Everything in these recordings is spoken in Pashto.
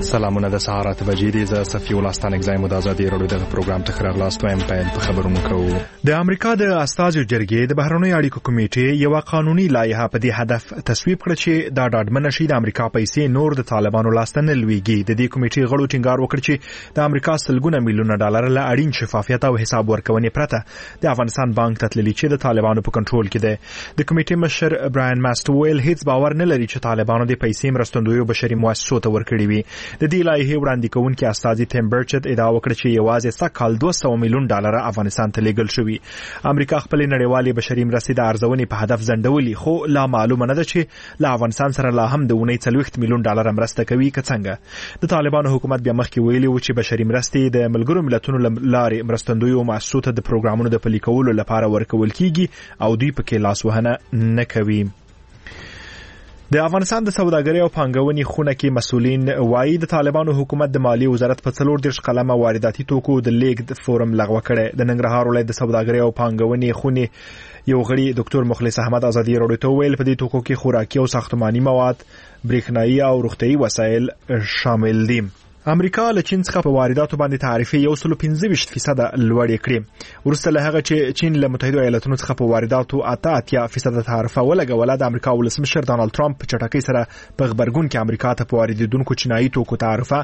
سلامونه د سهار 8 بجې دي. زه صفي ولستان اگزایم د ازادي رادیو د پروګرام ته خراغلاست وایم. پیل په خبرونو کوو. د امریکا د استازو جرګې د بهرنیو اړیکو کمیټې یو قانوني لایحه په دې هدف تصویب کړ چې دا ډاډمن شي د امریکا پیسې نور د طالبانو لاستنه لويږي. د دې کمیټې غړو ټینګار وکړ چې د امریکا سلګونه میلیونه ډالر له اړین شفافیت او حساب ورکونې پرته د افغانستان بانک ته تللي چې د طالبانو په کنټرول کې دی. د کمیټې مشر براین ماست ویل هیڅ باور نه لري چې طالبانو د پیسې مرستندویو بشري مؤسسو ته ورکړي وي. د دې لایحې وړاندې کوونکي استاذ تیم برچت ادعا وکړه چې یوازې سکهال 200 میلیون ډالر افغانستان ته لیږل شوی. امریکا خپل نړیوالې بشري مرستې د ارزونې په هدف ځنډولې، خو لا معلومه نه ده چې له افغانستان سره لا هم د 40 میلیون ډالر مرسته کوي که څنګه. د طالبانو حکومت بیا مخکې ویلي و چې بشري مرستې د ملګرو ملتونو لارې مرستندویو مؤسسو ته د پروګرامونو د پلي کولو لپاره ورکول کیږي او دوی پکې لاس وهنه نه کوي. د افغانستان د سوداګرۍ او پانګونې خونه کې مسؤلین وایي د طالبانو حکومت د مالی وزارت په 40 قلمه وارداتي توکو د لیږد فورم لغوه کړی. د ننګرهار ولایت د سوداګرۍ او پانګونې خونه یو غړي ډاکټر مخلص احمد ازادي رادیو ته ویل په دې توکو کې خوراکي او ساختماني مواد، برېښنايي او روغتيایي وسایل شامل دي. امریکا له چین څخه په وارداتو باندې تعرفه 125% لوړې کړې. ورسته له هغه چې چین له متحده ایالاتونو څخه په وارداتو 8% تعرفه ولګوله، د امریکا ولسمشر ډانلډ ټرمپ په چټکۍ سره په خبرګون کې امریکا ته په واردېدونکو چینایي توکو تعرفه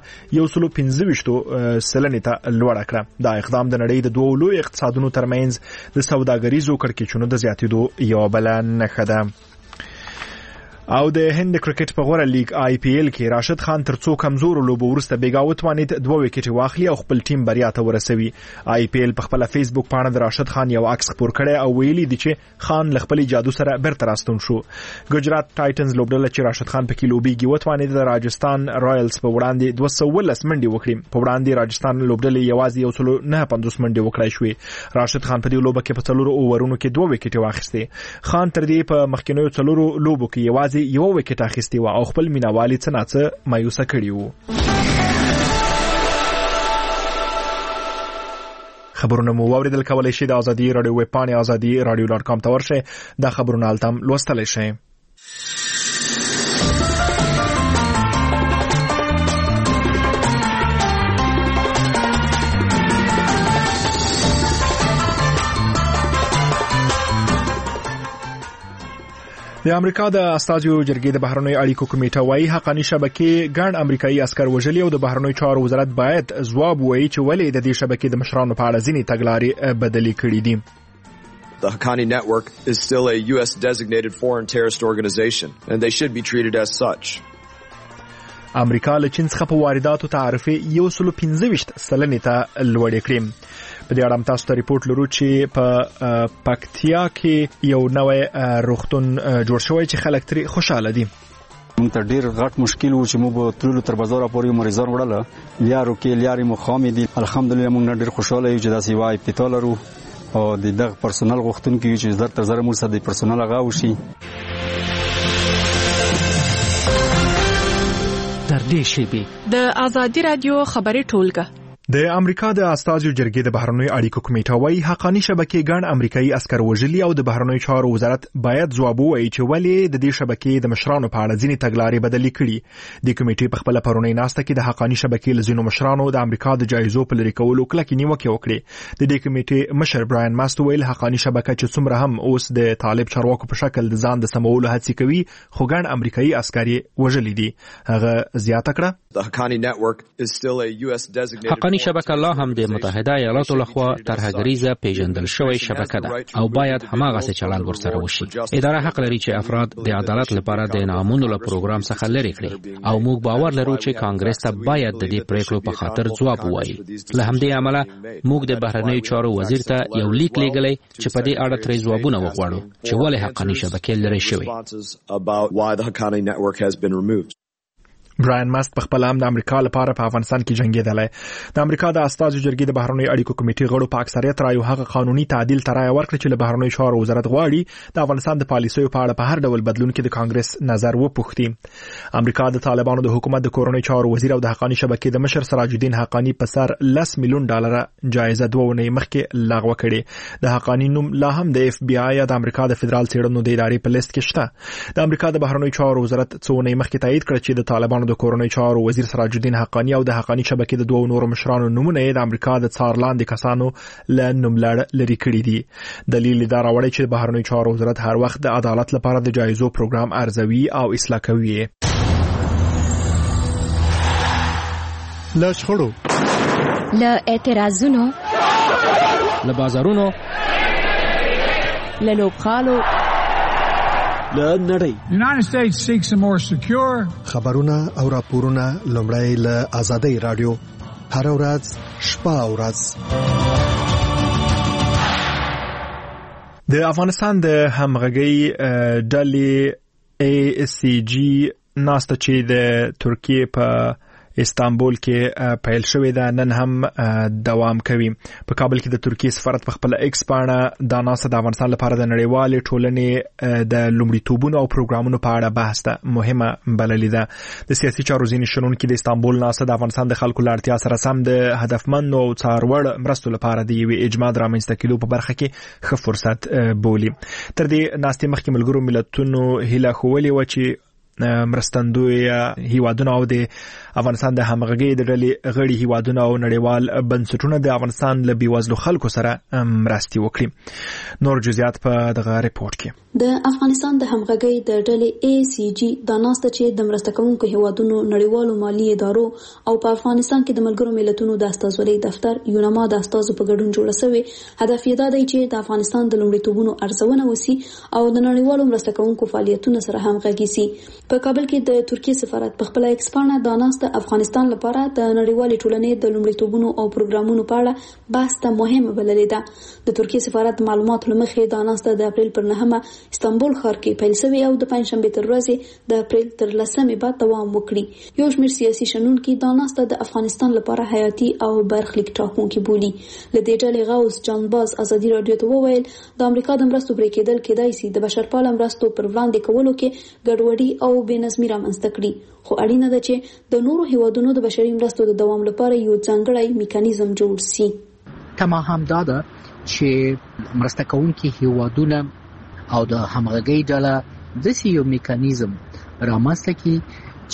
125% ته لوړه کړه. دا اقدام د نړۍ د دوه لوی اقتصادونو ترمنځ د سوداګریزو کړکېچونو د زیاتېدو یو بل نښه ده. او د هند کرکټ په غوړه لیگ IPL کې راشد خان تر څو کمزور لوبو ورسته بیګاوت باندې 2 وکټ واخلي او خپل ټیم بریا ته ورسوي. IPL په خپل فیسبوک پاڼه د راشد خان یو عکس خپور کړی او ویلي دی چې خان له خپل جادو سره برته راستون شو. ګجرات ټایټنز لوبډله چې راشد خان په کې لوبيږي وت باندې د راجستان رایلز په وړاندې 219 منډي وکړي. په وړاندې راجستان لوبډله یوازې 159 منډي وکړای شوې. راشد خان په دې لوبه کې په 4 اوورونو کې 2 وکټ واخیسته. خان تر دې په مخکینیو 4 لوبو کې یوازې یو وکټ اخیستی و او خپل مینوالي څنګه مایوسه کړی وو. خبرونه مو اوریدل کولای شئ د ازادي رادیو ویب پاڼې azadi.radio.com ته ورشئ. دا خبرونه التم لوستلی شئ. د امریکا د استازو جرګې د بهرنیو اړیکو کمیټه وايي حقاني شبکې ګڼ امریکایي عسكر وژلي او د بهرنیو چارو وزارت باید ځواب ووایي چې ولې د دې شبکې د مشرانو په اړه ځینې تګلارې بدلې کړې دي. The Haqqani Network is still a US designated foreign terrorist organization and they should be treated as such. امریکا له چین څخه په وارداتو تعرفه 125% ته لوړې کړې. په دې اړه تاسو ته ریپورت لرو چې په پکتیا کې یو نوې روغتون جوړ شوی چې خلک ترې خوشاله دي. موږ ته ډیر غټ مشکل و چې موږ تللو تر بازار پورې مریضان وړل، لیارو کې لیارې مخامې دي. الحمدلله موږ ډیر خوشاله یو چې داسې وای پټول لرو او د دغه پرسونل غوښتونکو چې زر تر زر موږ سره د پرسونل هغه وشي. در دې شیبې د ازادي رادیو خبري ټولګه. د امریکا د استازو جرګې د بهرنیو اړیکو کمیټه وايي حقاني شبکې ګڼ امریکایي عسكر وژلي او د بهرنیو چارو وزارت باید ځواب ووایي چې ولې د دې شبکې د مشرانو په اړه ځینې تګلارې بدلې کړي. د کمیټې په خپل پرونی ناسته کې د حقاني شبکې له ځینو مشرانو د امریکا د جایزو په لري کولو کلکې نیوکې وکړې. د دې کمیټې مشر براین ماست ویل حقاني شبکه چې څومره هم اوس د طالب چارواکو په شکل د ځان د سمولو هڅې کوي، خو ګڼ امریکایي عسكر وژلي دي. هغه زیاته کړه حقاني شبکه لا هم د متحده ایالاتو لخوا ترهګریزه پیژندل شوی شبکه ده او باید هماغه چلند ورسره وشي. اداره حق لري چې افراد د عدالت لپاره د انعامونو له پروګرام څخه لري کړي او موږ باور لرو چې کانګرس ته باید د دې پریکړو په خاطر ځواب ووایي. له همدې امله موږ د بهرنیو چارو وزیر ته یو لیک لیږلی چې په دې اړه ترې ځوابونه وغواړو چې ولې حقاني شبکې لري شوی. براین ماست په خپل هم د امریکا لپاره په افغانستان کې جنگیدلی. د امریکا د استازو جرګې د بهرنیو اړیکو کمیټې غړو په اکثریت رایو هغه قانوني تعدیل ترای ورکړ چې له بهرنیو چارو وزارت غواړي د افغانستان د پالیسیو په اړه په هر ډول بدلون کې د کانګرس نظر وپوښتي. امریکا د طالبانو د حکومت د کورنۍ چارو وزیر او د حقاني شبکې د مشر سراج الدین حقانی په سر 10 میلیون ډالر جایزه 2 ونې مخکې لغوه کړې. د حقانی نوم لا هم د FBI یا د امریکا د فدرال څېړنو د ادارې په لیست کې شته. د امریکا د بهرنیو چارو وزارت څو ونې مخکې تایید کړ چې د طالبانو افغانستان د کورنۍ چارو وزیر سراج الدین حقانی او د حقانی شبکې د دوه نورو مشرانو نمونه د امریکا د څارلاندې کسانو له نوملړ لري کړی دي. دلیل دا راوړی چې بهرنیو چارو وزارت هر وخت د عدالت لپاره د جایزو پروګرام ارزوي او اصلاح کوي. له شخړو، له اعتراضونو، له بازارونو، له لوبغالو، له نړۍ. The United States seeks a more secure. خبرونه او راپورونه لومړی له آزادۍ رادیو هر ورځ شپه او ورځ. د افغانستان د همغږۍ ډلې ACG ناسته چې د ترکیه په استانبول کې پیل شوې ده نن هم دوام کوي. په کابل کې د ترکیه سفارت په خپل ایکس باندې د ناسته د افغانستان لپاره د نړیوال ټولنې د لومړیتوبونو او پروګرامونو په اړه بحث ده مهمه بللې ده. د سیاسي چارو ځینې شنونکي د استانبول ناسته د افغانستان د خلکو له اړتیا سره سم د هدفمند او څاروړ مرستو لپاره د یوې اجماع رامنځته کېدو په برخه کې ښه فرصت بولي. تر دې ناستې مخکې ملګرو ملتونو هیله ښوولې وه چې مرستندوی هیوادونه او د افغانستان د همغږۍ د ډلې غړي هیوادونه او نړیوال بنسټونه د افغانستان له بیوزلو خلکو سره مرستې وکړي. نور جزئیات په دغه ریپورت کې. د افغانستان د همغږۍ د ډلې ACG د ناسته چې د مرسته کوونکو هیوادونو نړیوالو مالی ادارو او په افغانستان کې د ملګرو ملتونو د استازولۍ دفتر یونما د استازو په ګډون جوړه شوې. هدف یې دا دی چې د افغانستان د لومړیتوبونو ارزونه وسی او د نړیوالو مرسته کوونکو فعالیتونو سره همغږي سي. په کابل کې د ترکیه سفارت په خپل ایکسپانه د ناسته افغانستان لپاره د نړیوالې ټولنې د لومړیتوبونو او پروګرامونو په اړه بحث ته مهمه بللې ده. د ترکیه سفارت معلومات لمخې د ناسته د اپریل پر 9 استانبول ښار کې پیل شوی او د پنځشنبه تر ورځې د اپریل تر 10 بعد دوام وکړي. یو شمېر سیاسي شنونکي د ناسته د افغانستان لپاره حیاتي او برخلیک ټاکونکي بولي. له دې ډلې غوث جانباز ازادي رادیو ته وویل د امریکا د مرستو پرې کېدل کېدای شي د بشرپاله مرستو پر وړاندې کولو کې ګډوډي او بېنظمي رامنځته کړي، خو اړینه ده چې د نورو هیوادونو د بشري مرستو د دوام لپاره یو ځانګړی میکانیزم جوړ شي. تما هم دا ده چې مرسته کوونکي هیوادونه او د همغږۍ ډله داسې یو میکانیزم رامنځته کړي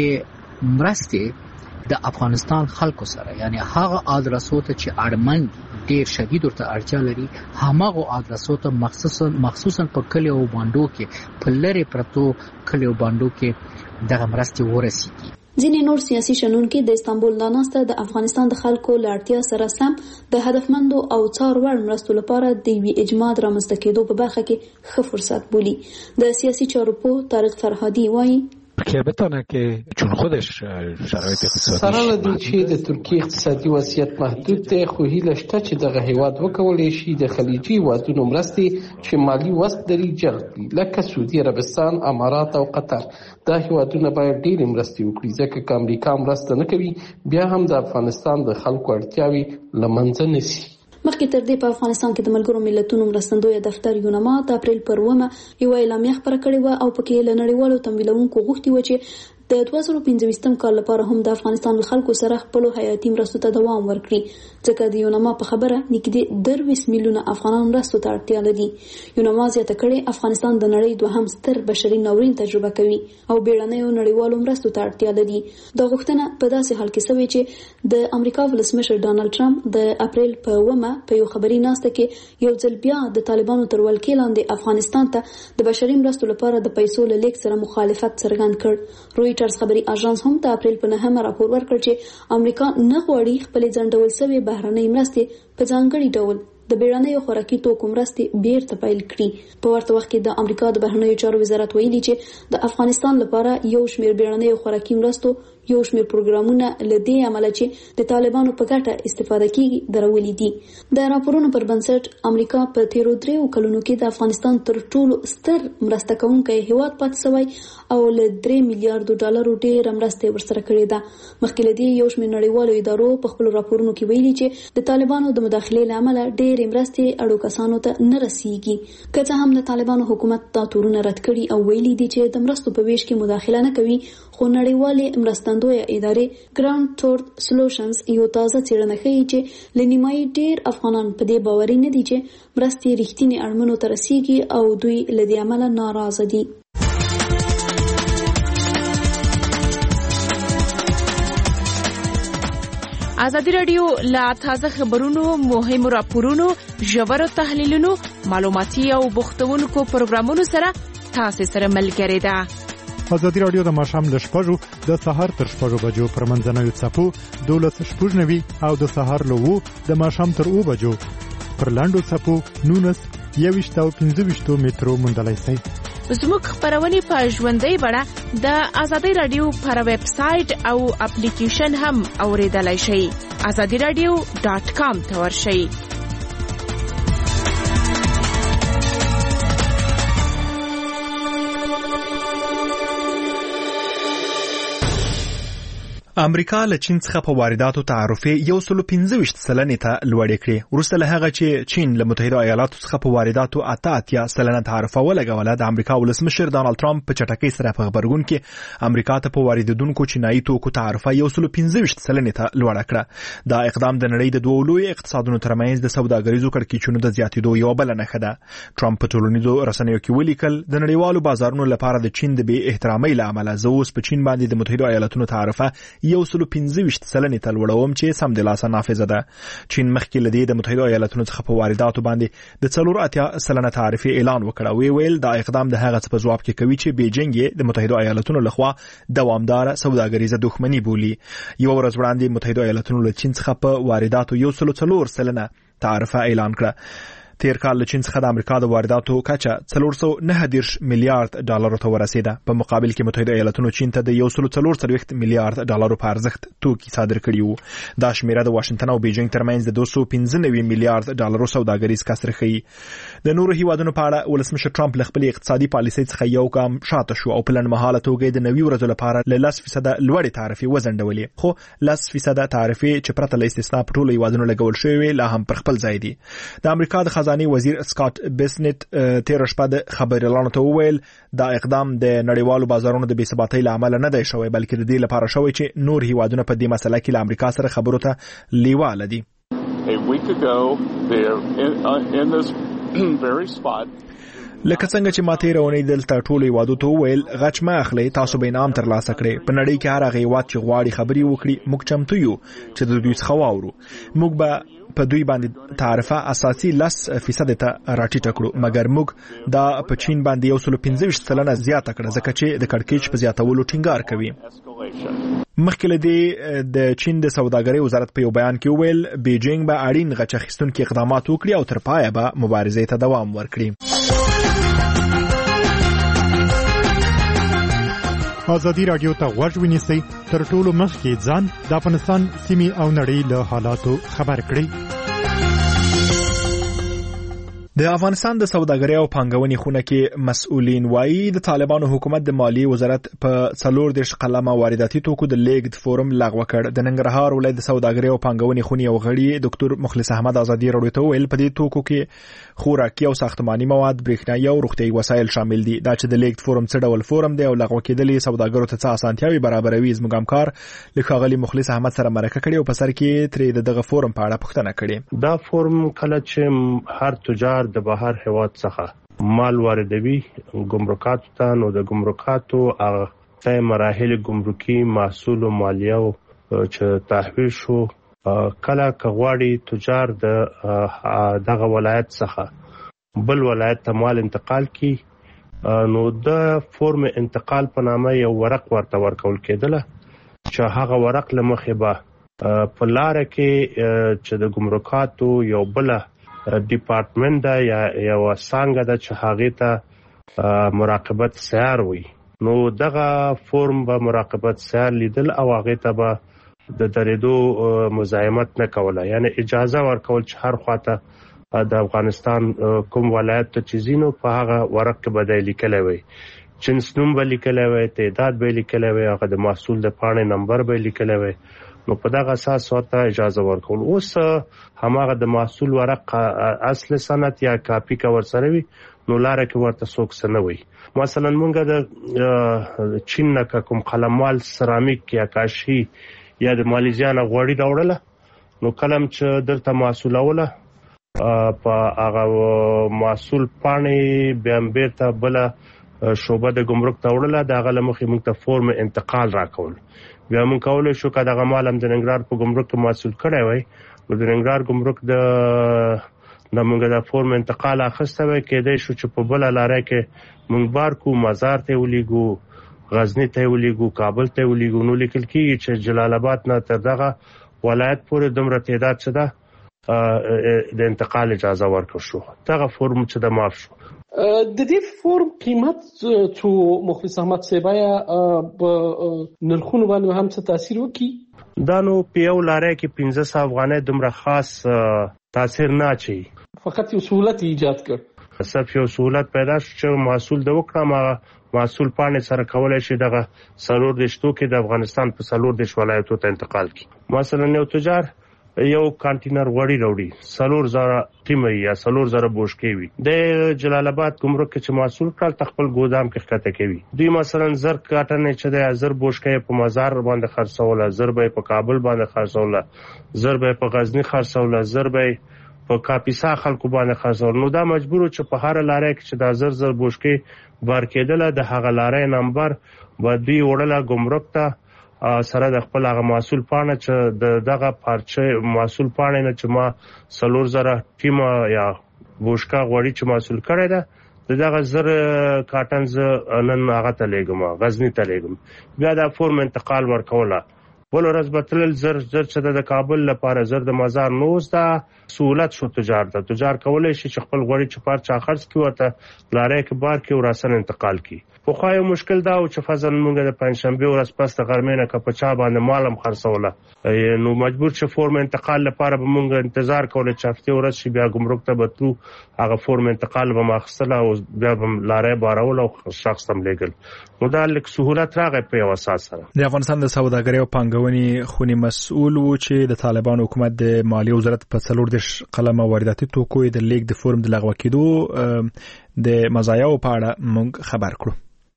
چې مرستې د افغانستان خلکو سره یعنی هغه ادرسو ته چې اړمن ډیر شدید ورته اړتیا لري همغه ادرسو ته مخصوصا په کلیو او باندو کې په لری پرتو کلیو باندو کې دغه مرستې ورسیږي. ځینې نور سیاسي شنونکي د استانبول د ناسته د افغانستان د خلکو له اړتیا سره سم د هدفمندو او څاروړ مرستو لپاره د یوې اجماع رامنځته کېدو په برخه کې ښه فرصت بولي. د سیاسي چارو په طارق فرهادي وایي که بتونه که چون خودش شرایط اقتصادی سره لدی چې د ترکیه اقتصادي وضعیت محدود دی خو هیله شته چې دغه هیواد وکولای شي د خلیجي هیوادونو مرستې چې مالی وسط لري جلب کړي لکه سعودي عربستان، امارات او قطر. دا هیوادونه باید ډېرې مرستې وکړي ځکه که امریکا مرسته نه کوي بیا هم د افغانستان د خلکو اړتیاوې له منځه نشي. مخکې تر دې په افغانستان کې د ملګرو ملتونو مرستندوی دفتر یونما د اپریل پر 9 یو اعلامیه خپره کړې و او پکې له نړیوالو تمویلونکو غوښتي و چې د 2015 کال لپاره هم د افغانستان خلکو سره خپل حیاتي مرستو ته دوام ورکړي ځکه د یونما په خبره نږدې 20 میلیونه افغانان مرستو ته اړتیا لري. یونما زیاته کړې افغانستان د نړۍ دوهم ستر بشري ناورین تجربه کوي او بیړنیو نړیوالو مرستو ته اړتیا لري. دا غوښتنه په داسې حال کې شوې چې د امریکا ولسمشر ډانلډ ټرمپ د اپریل په 9 په یو خبري ناسته کې یو ځل بیا د طالبانو تر ولکې لاندې افغانستان ته د بشري مرستو لپاره د پیسو له لیک سره مخالفت څرګند کړ. رویټرز خبري اژانس هم د اپریل په 9 راپور ورکړ چې امریکا نه غواړي خپل ځنډول شوی بهرنۍ مرستې په ځانګړي ډول د بیړنیو خوراکي توکو مرستې بیرته پیل کړي. په ورته وخت کې د امریکا د بهرنیو چارو وزارت ویلي چې د افغانستان لپاره یو شمېر بیړنیو خوراکي مرستو یو شمېر پروګرامونه لدې عمله چې د طالبانو په ګټه استفاده کیږي درولې دي. د راپورونو پر بنسټ امریکا په تیرو 3 کلونو کې د افغانستان تر ټولو ستر مرسته کوونکی هیواد پاتې شوی او له 3 میلیارډ ډالرو ډېر مرستې ورسره کړې ده. مخکې له دې یو شمېر نړیوالو ادارو په خپل راپورونو کې ویلي چې د طالبانو د مداخلې له امله ډېرې مرستې اړو کسانو ته نه رسیږي. که څه هم د طالبانو حکومت دا تورونه رد کړي او ویلي دي چې د مرستو په ویش کې مداخله نه کوي، خو نړیوالې مرستندویه ادارې ګراوند ټورت سولوشنز یو تازه څېړنه ښیي چې له نیمایي ډېر افغانان په دې باوري نه دي چې مرستې رښتینې اړمنو ته رسیږي او دوی له دې امله ناراضه دي. ازادي رادیو لا تازه خبرونو، مهمو راپورونو، ژورو تحلیلونو، معلوماتي او بوختونکو پروګرامونو سره تاسو سره ملګری ده. ازادي رادیو د ماښام له 6 د سهار تر 6 بجو پر منځنوي څپو 12:09 او د سهار له 2 د ماښام تر 2 بجو پر لاندو څپو 19 او 15 مترو مندلای شي. زموږ خبرونه په ژوندۍ بڼه د ازادي رادیو پر ویب سټ او اپلیکیشن هم اوریدلای شئ. azadiradio.com ته ورشئ. امریکا له چین څخه په وارداتو تعرفه 115% ته لوړې کړې. وروسته له هغه چې چین له متحده ایالاتو څخه په وارداتو 88% تعرفه ولګوله، د امریکا ولسمشر ډانلډ ټرمپ په چټکۍ سره په خبرګون کې امریکا ته په واردېدونکو چینایي توکو تعرفه 115% ته لوړه کړه. دا اقدام د نړۍ د دوه لوی اقتصادونو ترمنځ د سوداګریزو کړکېچونو د زیاتېدو یو بل نښه ده. ټرمپ په ټولنیزو رسنیو کې ولیکل، د نړیوالو بازارونو لپاره د چین د بې احترامۍ له امله زه اوس په چین باندې د متحده ایالاتو تعرفه 115% ته لوړوم چې سم د لاسه نافذه ده. چین مخکې لدی د متحده ایالاتو څخه په وارداتو باندې د 4% تعرفه اعلان وکړ. ویل دا اقدام د هغه څه په جواب کې کوي چې بیجینګ د متحده ایالاتو لخوا دوامدار سوداګریزه دښمنی بولي. یو ورځ وړاندې متحده ایالاتو له چین څخه په وارداتو 104% تعرفه اعلان کړ. تیر کال له چین څخه د امریکا د وارداتو کچه 490 میلیارډ ډالر ته ورسیده. په مقابل کې متحده ایالاتو چین ته د 140 میلیارډ ډالر په ارزښت توکي صادر کړي وو. دا شمیره د واشنگټن او بیجینګ ترمنځ د 295 میلیارډ ډالر سوداګریز کسر ښیي. د نورو هیوادونو په اړه ولسمشر ټرمپ له خپل اقتصادي پالیسۍ څخه یو ګام شاته شو او په لنډمهاله توګه د نوي ورځو لپاره له 10% لوړې تعرفې وزندولې. خو 10% تعرفې چې پرته له استثنا په ټولو هیوادونو لګول شوې لا هم پر خپل ځای دي. د امریکا د خزانه وزیر سکاٹ بیسنت تیر شپه د خبريالانو ته وویل دا اقدام د نړیوالو بازارونو د بې ثباتۍ له امله نه دی شوی، بلکې د دې لپاره شوی چې نور هیوادونه په دې مسله کې له امریکا سره خبرو ته لیواله دي. لکه څنګه چې ماته رونی دلته ټولو هیوادو ته وویل غچ ما اخلي، تاسو به انعام ترلاسه کړئ. په نړۍ کې هر هغه هیواد چې غواړي خبري وکړي موږ چمتو یو چې د دوی څخه واورو. موږ به په دوی باندې تعرفه اساسي 10% ته راټیټه کړو، مګر موږ دا په چین باندې 115% زیاته کړه ځکه چې د کړکېچ په زیاتولو ټینګار کوي. مخکې له دې د چین د سوداګرۍ وزارت په یو بیان کې وویل بیجینګ به اړین غچ اخیستونکي اقدامات وکړي او تر پایه به مبارزې ته دوام ورکړي. ازادي رادیو ته غوږ ونیسئ، تر ټولو مخکې ځان د افغانستان سیمې او نړۍ له حالاتو خبر کړئ. د افغانستان د سوداګرۍ او پانګونې خونه کې مسؤلین وایي د طالبانو حکومت د مالیې وزارت په 14 قلمه وارداتي توکو د لیګد فورم لغوه کړ. د ننګرهار ولایت د سوداګرۍ او پانګونې خونې یو غړي ډاکټر مخلص احمد ازادي رادیو ته ویل په دې توکو کې خوراکي او ساختماني مواد، برېښنايي او روغتيایي وسایل شامل دي. دا چې د لیګد فورم څه ډول فورم دی او لغوه کېدلې سوداګرو ته څه اسانتیاوي برابروي، زموږ همکار لکاغلی مخلص احمد سره مرکه کړې او په سر کې ترې دغه فورم په اړه پوښتنه کړې. دا فورم کله چې هر تجار د بهر هیواد څخه مال واردوي ګمرکات ته، نو د ګمرکاتو هغه مراحل ګمرکي محصول او مالیه چې تحویل شو کله کغواړي تجار دغه ولایت څخه بل ولایت ته مال انتقال کی، نو د فورم انتقال په نامه یو ورق ورته ورکول کېدله چې هغه ورق لمخې به په لار کې چې د ګمرکاتو یو بل ډیپارټمنټ دا یا یو څنګه د چې هغه ته مراقبت سیار وي، نو دغه فورم به مراقبت سیار لیدل او هغه ته به د درېدو مزاحمت نه کوله، یعنی اجازه ورکول چې هر خواته د افغانستان کوم ولایت ته چیزینو په هغه ورق کې بدایي لیکلی وي، جنس نوم به لیکلی وي، تعداد به لیکلی وي، هغه د محصول د پاڼې نمبر به لیکلی وي، نو په دغه اساس ورته اجازه ورکول. اوس هماغه د محصول ورق اصل سند یا کاپی کا ورسره وي، نو لاره کې ورته څوک څه نه وي. مثلا مونږ د چین نه کوم قلموال سرامیک یا کاشي یا د مالیزیا نه غوړي راوړله، نو کلم چې درته محصولوله په هغه محصول پاڼې بیا بیرته بله شعبه د ګمرک ته وړله، د هغه له مخې موږ ته فورم انتقال راکول. بیا موږ کولای شو که دغه مال هم د ننګرهار په ګمرک کې محصول کړی وای نو د ننګرهار ګمرک د موږ د فورم انتقال اخیسته وای کېدای شو چې په بله لاره کې موږ بار کو مزار ته ولیږو غزنی ته ولیږو کابل ته ولیږو نو لیکل کېږي چې جلال آباد نه تر دغه ولایت پورې دومره تعداد څه ده د انتقال اجازه ورکړ شو دغه فورم چې د معاف شو د دې فورم قیمت څو مخلص احمد صاحبایا په نرخونو باندې هم څه تاثیر وکړي دا نو په یو لاره کې 1500 افغانۍ دومره خاص تاثیر نه اچي فقط یو سہولت ایجاد کړ صرف یو سہولت پیدا شو چې محصول د وکړه محصول پانه سره کولای شي دغه سلور د شتو کې د افغانستان په سلور د ولایتو ته انتقال کړي مثلا یو تجار یو کانټینر وړي وروړي سلور زره ټیمه یا سلور زره بوشکې وي د جلال آباد ګمرک کې چې محصول کال تخپل ګودام کې ښکته کوي دوی مثلا زر کاټنه چې د زر بوشکې په مزار باندې خرڅول زر به په کابل باندې خرڅول زر به په غزنی خرڅول زر به په کاپیسا خلکو باندې خرڅول نو دا مجبور چې په هر لارې کې چې د زر بوشکې بار کېدل د هغه لارې نمبر به دوی وړله ګمرک ته سره د خپل هغه محصول پانه چې دغه پارچه محصول پانه نه چې ما سلور زره ټیم یا بوشکا غوړي چې محصول کړی ده دغه زر کاټنز نن هغه ته لګم غزنی ته لګم بیا د فورم انتقال ورکوله ول ورځ بتل زر چې د کابل لپاره زر د مزار نوز دا سہولت شو تجار کولای شي چې خپل غوړي چې پارچه خرڅ کی ورته لارې کې بار کې وراسن انتقال کی خو خای مشکل دا او چې فزن مونږ د پنځشنبه ورځ پس د غرمې نه کپچا باندې مالم خرڅوله نو مجبور چې فورم انتقال لپاره به مونږ انتظار کوله چې هفته ورځ شي بیا ګمرک ته بتلو هغه فورم انتقال به ماخصله او بیا به لارې بارول او شخص هم لګل نو دا لیک سہولت راغی په یو اساس سره د افغانستان د سوداګرۍ او پانګونې خونی مسؤل و چې د طالبان حکومت د مالیې وزارت په څلور د قلمه وارداتي توکو د لیک د فورم د لغوه کېدو د مزایاو په اړه موږ خبر کړو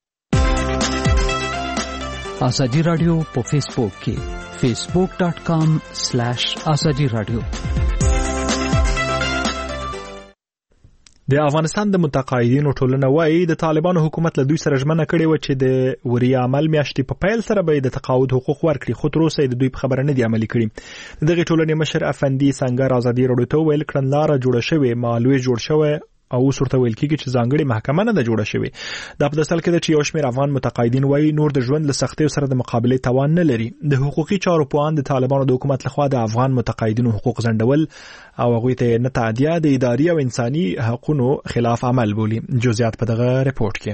ازادي رادیو په فیسبوک کې facebook.com/ازادي رادیو د افغانستان د متقاعدینو ټولنه وايي د طالبانو حکومت له دوی سره ژمنه کړې و چې د وریا عمل میاشتې په پیل سره به د تقاعد حقوق ورکړي خو تر اوسه د دوی په خبره نه دی عملي کړي دغه ټولنې مشر افندي سنگر ازادي رادیو ته ویل کړنلاره جوړه شوې مالوي جوړ شوې او صورت ویل کېږي چې ځانګړي محکمه نه جوړه شوې دا په داستل کې چې یو شمېر افغان متقاعدین وايي نور د ژوند له سختۍ سره د مقابله توان نه لري د حقوقي چارو پوهان د طالبانو د حکومت لخوا د افغان متقاعدینو حقوق ځنډول او هغوی ته نه تعدیه د اداري او انساني حقوقو خلاف عمل بولي جزئیات په دغه رپورت کې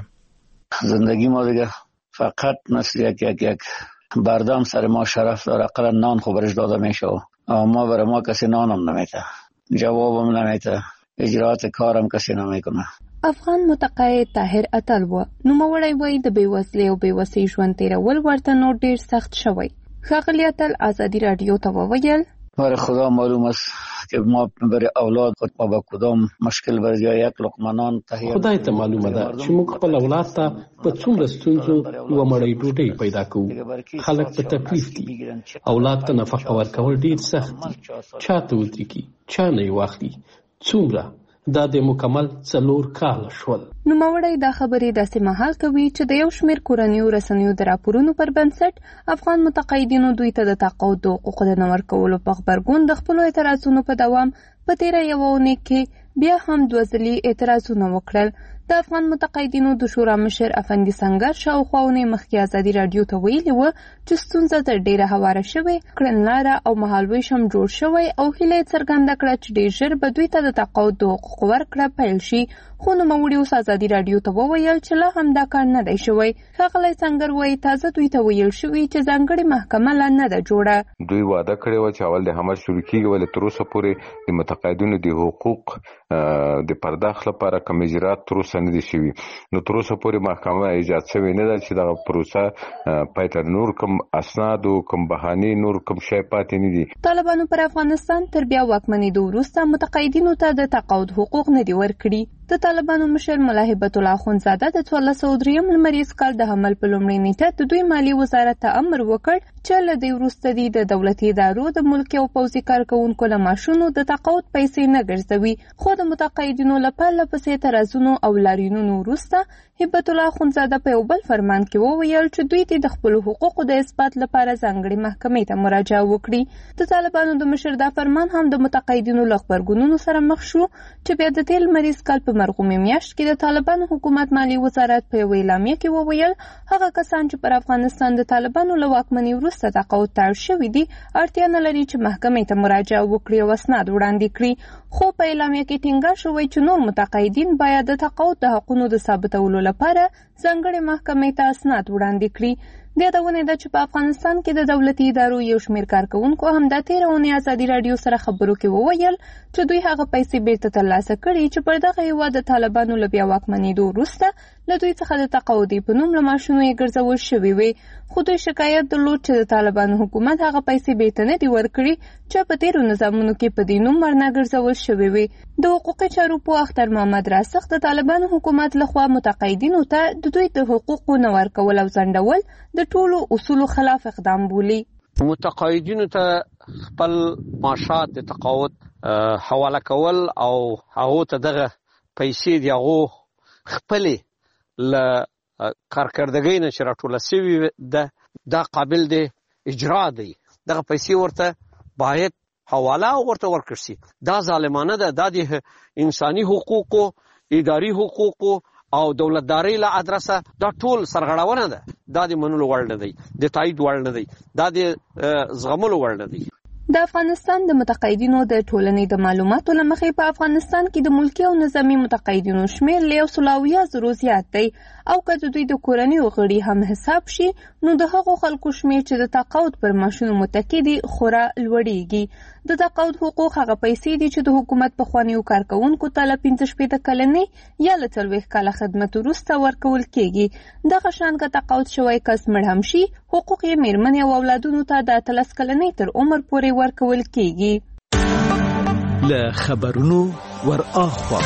زندگی ما دیگه فقط مثل یک بردام سر ما شرف داره اقلا نان خبرش داده میشه اما برای ما کسی نانم نمیده جوابم نمیده اجرات کارم کسی نمیکنه افغان متقاعد طاهر اتل و نوموړی وایي د بېوزلۍ او بېوسۍ ژوند تیرول ورته نور ډیر سخت شوی ښاغلي اتل ازادي رادیو ته وویل برای خدا معلوم است که ما برای اولاد خود با کدام مشکل ورز یا یک لقمه نان تهیه خدای ته معلومه ده چې موږ خپل اولاد ته په څومره ستونزو یو مړۍ ډوډۍ پیدا کوو خلک په تکلیف دي اولاد ته نفقه ورکول ډیر سخت دي چاته ودرېږي چا نه یې واخلي څومره دا د مکمل 4 کال شول نوموړی دا خبرې داسې مهال کوي چې د یو شمېر کورنیو رسنیو د راپورونو پر بنسټ افغان متقاعدینو دوی ته د تقاعد د حقوقو د نه ورکولو په غبرګون د خپلو اعتراضونو په دوام په تیره یوه اونۍ کې بیا هم 2 ځلې اعتراضونه وکړل د افغان متقاعدینو د شورا مشر افندي سنگر شاوخوا اونۍ مخکې ازادي رادیو ته ویلي و چې ستونزه تر ډیره هواره شوې کړنلاره او مهالویش هم جوړ شوی او هیله یې څرګنده کړه چې ډیر ژر به دوی ته د تقاعد د حقوقو ورکړه پیل شي خو نوموړي اوس ازادي رادیو ته وویل چې لا هم دا کار نه دی شوی ښاغلی سنگر وایي تازه دوی ته ویل شوي چې ځانګړې محکمه لا نه ده جوړه دوی وعده کړې وه چې اول د حمل شروع کېږي ولې تر اوسه پورې د متقاعدینو د حقوق د پرداخت لپاره کوم اجرات تر اوسه نه دي شوي نو تر اوسه پورې محکمه ایجاد شوې نه ده چې دغه پروسه پای ته نور کوم اسناد او کوم بهانې نور کوم شی پاتې نه دي طالبانو پر افغانستان تر بیا واکمنېدو وروسته متقاعدینو ته د تقاعد حقوق نه دي ورکړي د طالبانو مشر ملا هبت الله اخوندزاده د 1403 لمریز کال د حمل په لومړۍ نیټه د دوی مالی وزارت ته امر وکړ چې له دې وروسته د دولتي ادارو د ملکي او پوځي کارکونکو له معاشونو د تقاعد پیسې نه ګرځوي خو د متقاعدینو لپاره پسې اعتراضونو او لاریونونو وروسته هبت الله اخوندزاده په یو بل فرمان کې وویل چې دوی د خپلو حقوقو د اثبات لپاره ځانګړې محکمې ته مراجعه وکړي. د طالبانو د مشر دا فرمان هم د متقاعدینو له غبرګونونو سره مخ شو چې بیا د تېر لمریز کال په مرغومې میاشت کې د طالبانو حکومت مالی وزارت په یوه اعلامیه کې وویل هغه کسان چې پر افغانستان د طالبانو له واکمنۍ وروسته تقاعد ته اړ شوي دي اړتیا نه لري چې محکمې ته مراجعه وکړي او اسناد وړاندې کړي. خو په اعلامیه کې ټینګار شوی چې نور متقاعدین باید د تقاعد د حقونو د ثابتولو لپاره ځانګړې محکمې ته اسناد وړاندې کړي. د یادونې ده چې په افغانستان کې د دولتي ادارو یو شمېر کارکوونکو همدا تېره اونۍ ازادي راډیو سره خبرو کې وویل چې دوی هغه پیسې بیرته ترلاسه کړي چې پر دغه هېواد د طالبانو له بیا واکمنېدو وروسته له دوی څخه د تقاعدي په نوم له معاشونو یې ګرځول شوي وي. خو دوی شکایت درلود چې د طالبانو حکومت هغه پیسې بیرته نه دي ورکړي چې په تېرو نظامونو کې په دې نوم ورنه ګرځول شوي وي. د حقوقي چارو پوه اختر محمد راسخ د طالبانو حکومت لخوا متقاعدینو ته د دوی د حقوقو نه ورکول او ځنډول د ټولو اصولو خلاف اقدام بولي. متقاعدینو ته خپل معاشات د تقاعد حواله کول او هغه ته دغه پیسې دی هغه خپلې ل کارکردګۍ نه چې راټوله شوې ده دا قابل دی اجرا دی. دغه پیسې ورته باید حواله ورته ورکړل شي. دا ظالمانه ده. دا د انساني حقوقو اداري حقوقو او دولتداري له ادرسه دا ټول سرغړونه ده. دا د منلو وړ نه دی، د تایید وړ نه دی، دا د زغملو وړ نه دی. د افغانستان د متقاعدینو د ټولنې د معلوماتو له مخې په افغانستان کې د ملکي او نظامي متقاعدینو شمېر له 170,000 زیات دی او که د دوی د کورنیو غړي هم حساب شي نو د هغو خلکو شمېر چې د تقاعد پر معاشونو متکي دي خورا لوړیږي. د تقاعد حقوق هغه پیسې دي چې د حکومت پخوانیو کارکوونکو ته له 15 کلنۍ یا له 40 کاله خدمت وروسته ورکول کېږي. دغه شان که تقاعد شوی کس مړ هم شي حقوق یې مېرمنې او اولادونو ته د 13 کلنۍ تر عمر پورې ورکول کېږي. له خبرونو ور اخوا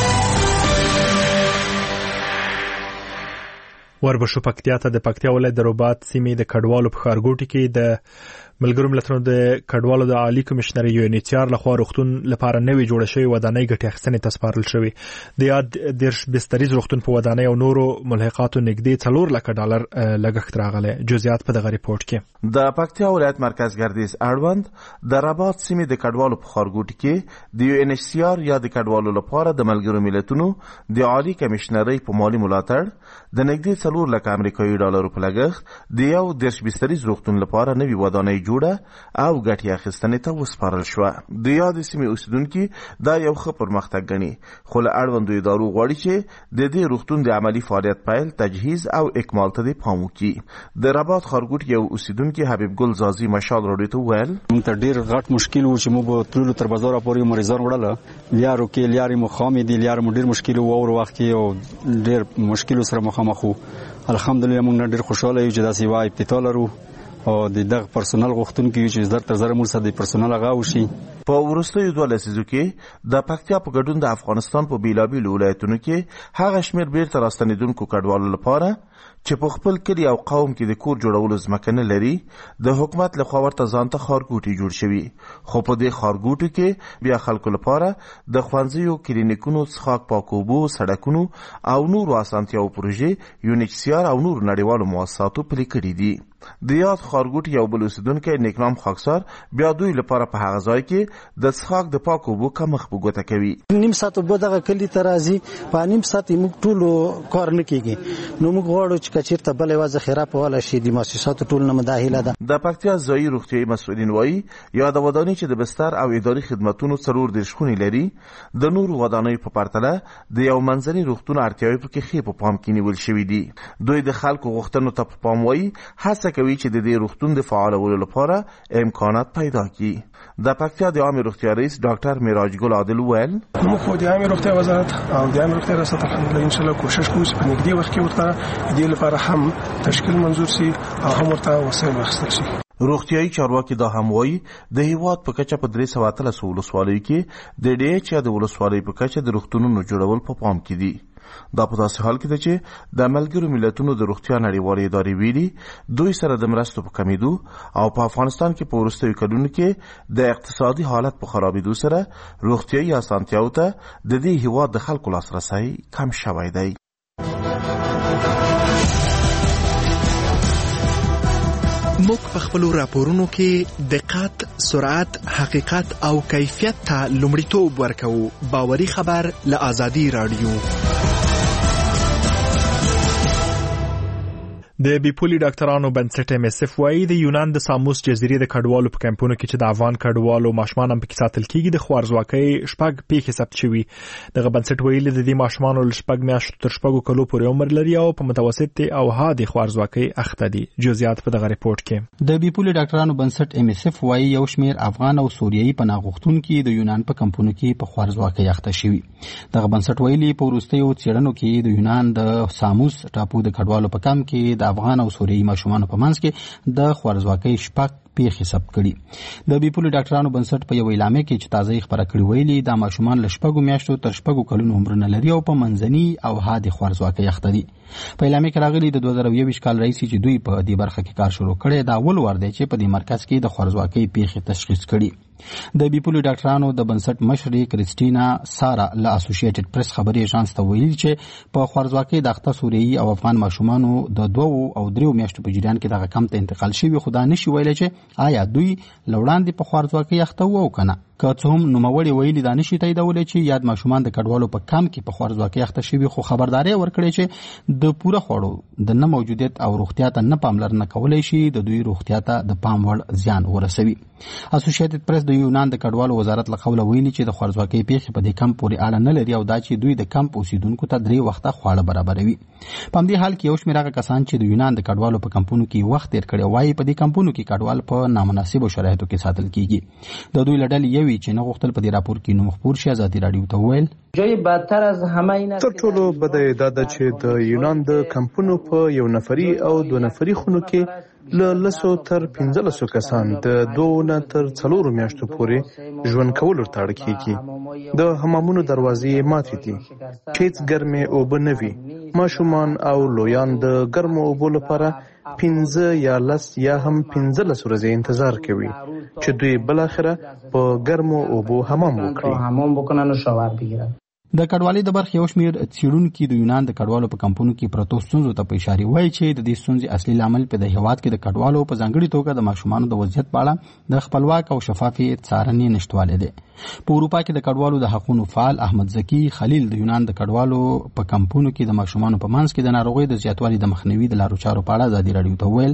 وربشو پکتیا ته د پکتیا ولایت د رباط سیمې د کډوالو په ښارګوټي کې د ملګرو ملتونو د کډوالو د عالی کمشنر UNHCR لخوا روغتون لپاره نوې جوړه شوې ودانۍ ګټې اخیستنې ته سپارل شوې. د یاد دیرش بستریز روغتون په ودانۍ او نورو ملحقاتو نږدې $4 لک لګښت راغلی. جزئیات په دغه ریپورت کې. د پکتیا ولایت مرکز ګردیز اړوند د رباط سیمې د کډوالو په ښارګوټي کې د UNHCR یا د کډوالو لپاره د ملګرو ملتونو د عالی کمشنرۍ په مالی ملاتړ د نږدې $4 لک امریکایي ډالرو په لګښت د یو دیرش بستریز روغتون لپاره نوې ودانۍ جوړه او ګټې اخیستنې ته وسپارل شوه. د یاد سیمې اوسیدونکي دا یو ښه پرمختګ ګڼي، خو له اړوندو ادارو غواړي چې د دې روغتون د عملي فعالیت پیل، تجهیز او اکمال ته د پام وکړي. د رباط ښارګوټي یو اوسیدونکي حبیب ګل زازي مشال راډیو ته وویل موږ ته ډېر غټ مشکل و چې موږ تللو تر بازار پورې مریضان وړله، لیارو کې لیارې مو خامې دي، لیارې مو ډېر مشکل و اور وخت کې او ډېر مشکل سره مخامخ وو. الحمدلله موږ ډېر خوشاله یو چې داسې وای ابتدا لرو او د دغه پرسونل غوښتونکو چې زر تر زر موږ سره د پرسونل هغه وشي. په وروستیو 2 لسیزو کې د پکتیا په ګډون د افغانستان په بیلابیلو ولایتونو کې هغه شمېر بیرته راستنېدونکو کډوالو لپاره چې په خپل کلي او قوم کې د کور جوړولو ځمکه نه لري د حکومت لخوا ورته ځانته ښارګوټي جوړ شوي. خو په دې ښارګوټو کې بیا خلکو لپاره د ښوونځیو، کلینیکونو، څښاک پاکو اوبو، سړکونو او نورو اسانتیاو پروژې UNHCR او نورو نړیوالو مؤسساتو پلي کړي دي. د یاد ښارګوټي یو بل اوسیدونکی نیکنام خاکسار بیا دوی لپاره په هغه ځای کې د څښاک د پاکو اوبو کمښت په ګوته کوي. نیم ساعت اوبه دغه کلي ته راځي، په نیم ساعت موږ ټولو کار نه کېږي. نو موږ غواړو چې کچېرته بله یوه ذخیره په واله شي، د مؤسساتو ټول نه مداخله ده. د پکتیا ځایي روغتیایي مسؤلین وایي یاده ودانۍ چې د بستر او اداري خدمتونو 40 خونې لري د نورو ودانیو په پرتله د یو منځني روغتون اړتیاوې پکې ښې په پام کې نیول شوي دي. دوی د خلکو غوښتنو ته په پام وایي هڅه کوي چې د دې روغتون د فعالولو لپاره امکانات پیدا کړي. د پکتیا د عامه روغتیا رئیس ډاکټر معراج ګل عادل وویل موږ د عامه روغتیا وزارت او د عامه روغتیا ریاست الحمدلله ان شاء الله کوشش کوو چې په نږدې وخت کې ورته دې لپاره هم تشکیل منظور شي او هم ورته وسایل واخیستل شي. روغتیایي چارواکي دا هم وایي د هیواد په کچه په 313 ولسوالیو کې د DH یا د ولسوالۍ په کچه د روغتونونو جوړول په پام کې دي. دا په داسې حال کې ده چې د ملګرو ملتونو د روغتیا نړیوالې ادارې ویلي دوی سره د مرستو په کمیدو او په افغانستان کې په وروستیو کلونو کې د اقتصادي حالت په خرابېدو سره روغتیايي اسانتیاوو ته د دې هیواد د خلکو لاسرسی کم شوی دی. موږ په خپل راپورونو کې دقت، سرعت، حقیقت او کیفیت ته لومړیتوب ورکوو. باوري خبر له آزادي رادیو. د بیپولي ډاکټرانو بنسټ MSF وايي د یونان د ساموس جزیرې د کډوالو په کمپونو کې چې د افغان کډوالو ماشومان هم پکې ساتل کیږي د خوارزواکۍ شپږ پیښې ثبت شوي. دغه بنسټ ویلي د دې ماشومانو له شپږ میاشتو تر شپږو کلو پورې عمر لري او په متوسط او حادې خوارزواکۍ اخته دي. جزئیات په دغه ریپورت کې. د بیپولي ډاکټرانو بنسټ MSF وايي یو شمېر افغان او سوریایي پناه غوښتونکي د یونان په کمپونو کې په خوارزواکۍ اخته شوي. دغه بنسټ ویلي په وروستیو څېړنو کې د یونان د ساموس ټاپو د کډوالو په کمپ کې د افغان او سوریایي ماشومانو په منځ کې د خوارزواکۍ شپږ پیښې ثبت کړي. د بیپولي ډاکټرانو بنسټ په یو اعلامیه کې چې تازه خبره کړې ویلي دا ماشومان له شپږو میاشتو تر شپږو کلونو عمر نه لري او په منځني او حادې خوارزواکۍ اخته دي. په اعلامیه کې راغلي د 2021 کال راهیسې چې دوی په دې برخه کې کار شروع کړی دا اول وار دی چې په دې مرکز کې د خوارزواکۍ پیښې تشخیص کړي. د بیپولي ډاکټرانو د بنسټ مشرې کریسټینا سارا له اسوسییټډ پریس خبري ایجنس ته ویلي چې په خوارزواکۍ د اخته سوریایي او افغان ماشومانو د 2 او 3 میاشتو په جریان کې دغه کم ته انتقال شوی خو دا نشي ویلی چې آیا دوی لوړاندې په خوارزواکۍ اخته وو او کنه. که څه هم نوموړي ویلي دا نشي تاییدولی چې یاد ماشومان د کډوالو په کم کې په خوارزواکۍ اخته شوي خو خبرداری ورکړي چې د پوره خوړو د نه موجودیت او روغتیا ته نه پاملرنه کولی شي د دوی روغتیا ته د پام وړ زیان ورسوي. اسوسییټډ پریس د یونان د کډوالو وزارت له قوله ویلي چې د خوارزواکۍ پیښې په دې کمپ پورې اړه نه لري او دا چې دوی د کمپ اوسیدونکو ته 3 وخته خواړه برابروي. په همدې حال کې یو شمېر هغه کسان چې د یونان د کډوالو په کمپونو کې وخت تیر کړی وایي په دې کمپونو کې کډوال په نامناسبو شرایطو کې ساتل کیږي. د دوی له ډلې یوې چې نه غوښتل په دې راپور کې نوم خپور شي آزادي رادیو ته وویل تر ټولو بده دا ده چې د یونان د کمپونو په یو نفري او 2 نفري خونو کې له 100 تر 15 کسان د 2 تر 4 میاشتو پورې ژوند کولو ته اړ کیږي. د حمامونو دروازې ماتې دي. هیڅ ګرمې اوبه نه وي. ماشومان او لویان د ګرمو اوبو لپاره 15 یا 10 یا هم 15 ورځې انتظار کوي چې دوی بالاخره په ګرمو اوبو حمام وکړي. د کډوالۍ د برخې یو شمېر څېړونکي د یونان د کډوالو په کمپونو کې پرتو ستونزو ته په اشاره وایي چې د دې ستونزې اصلي لامل په د هېواد کې د کډوالو په ځانګړې توګه د ماشومانو د وضعیت په اړه د خپلواک او شفافې څارنې نشتوالی دی. په اروپا کې د کډوالو د حقونو فعال احمد زکي خلیل د یونان د کډوالو په کمپونو کې د ماشومانو په منځ کې د ناروغۍ د زیاتوالي د مخنیوي د لارو چارو په اړه ازادي رادیو ته وویل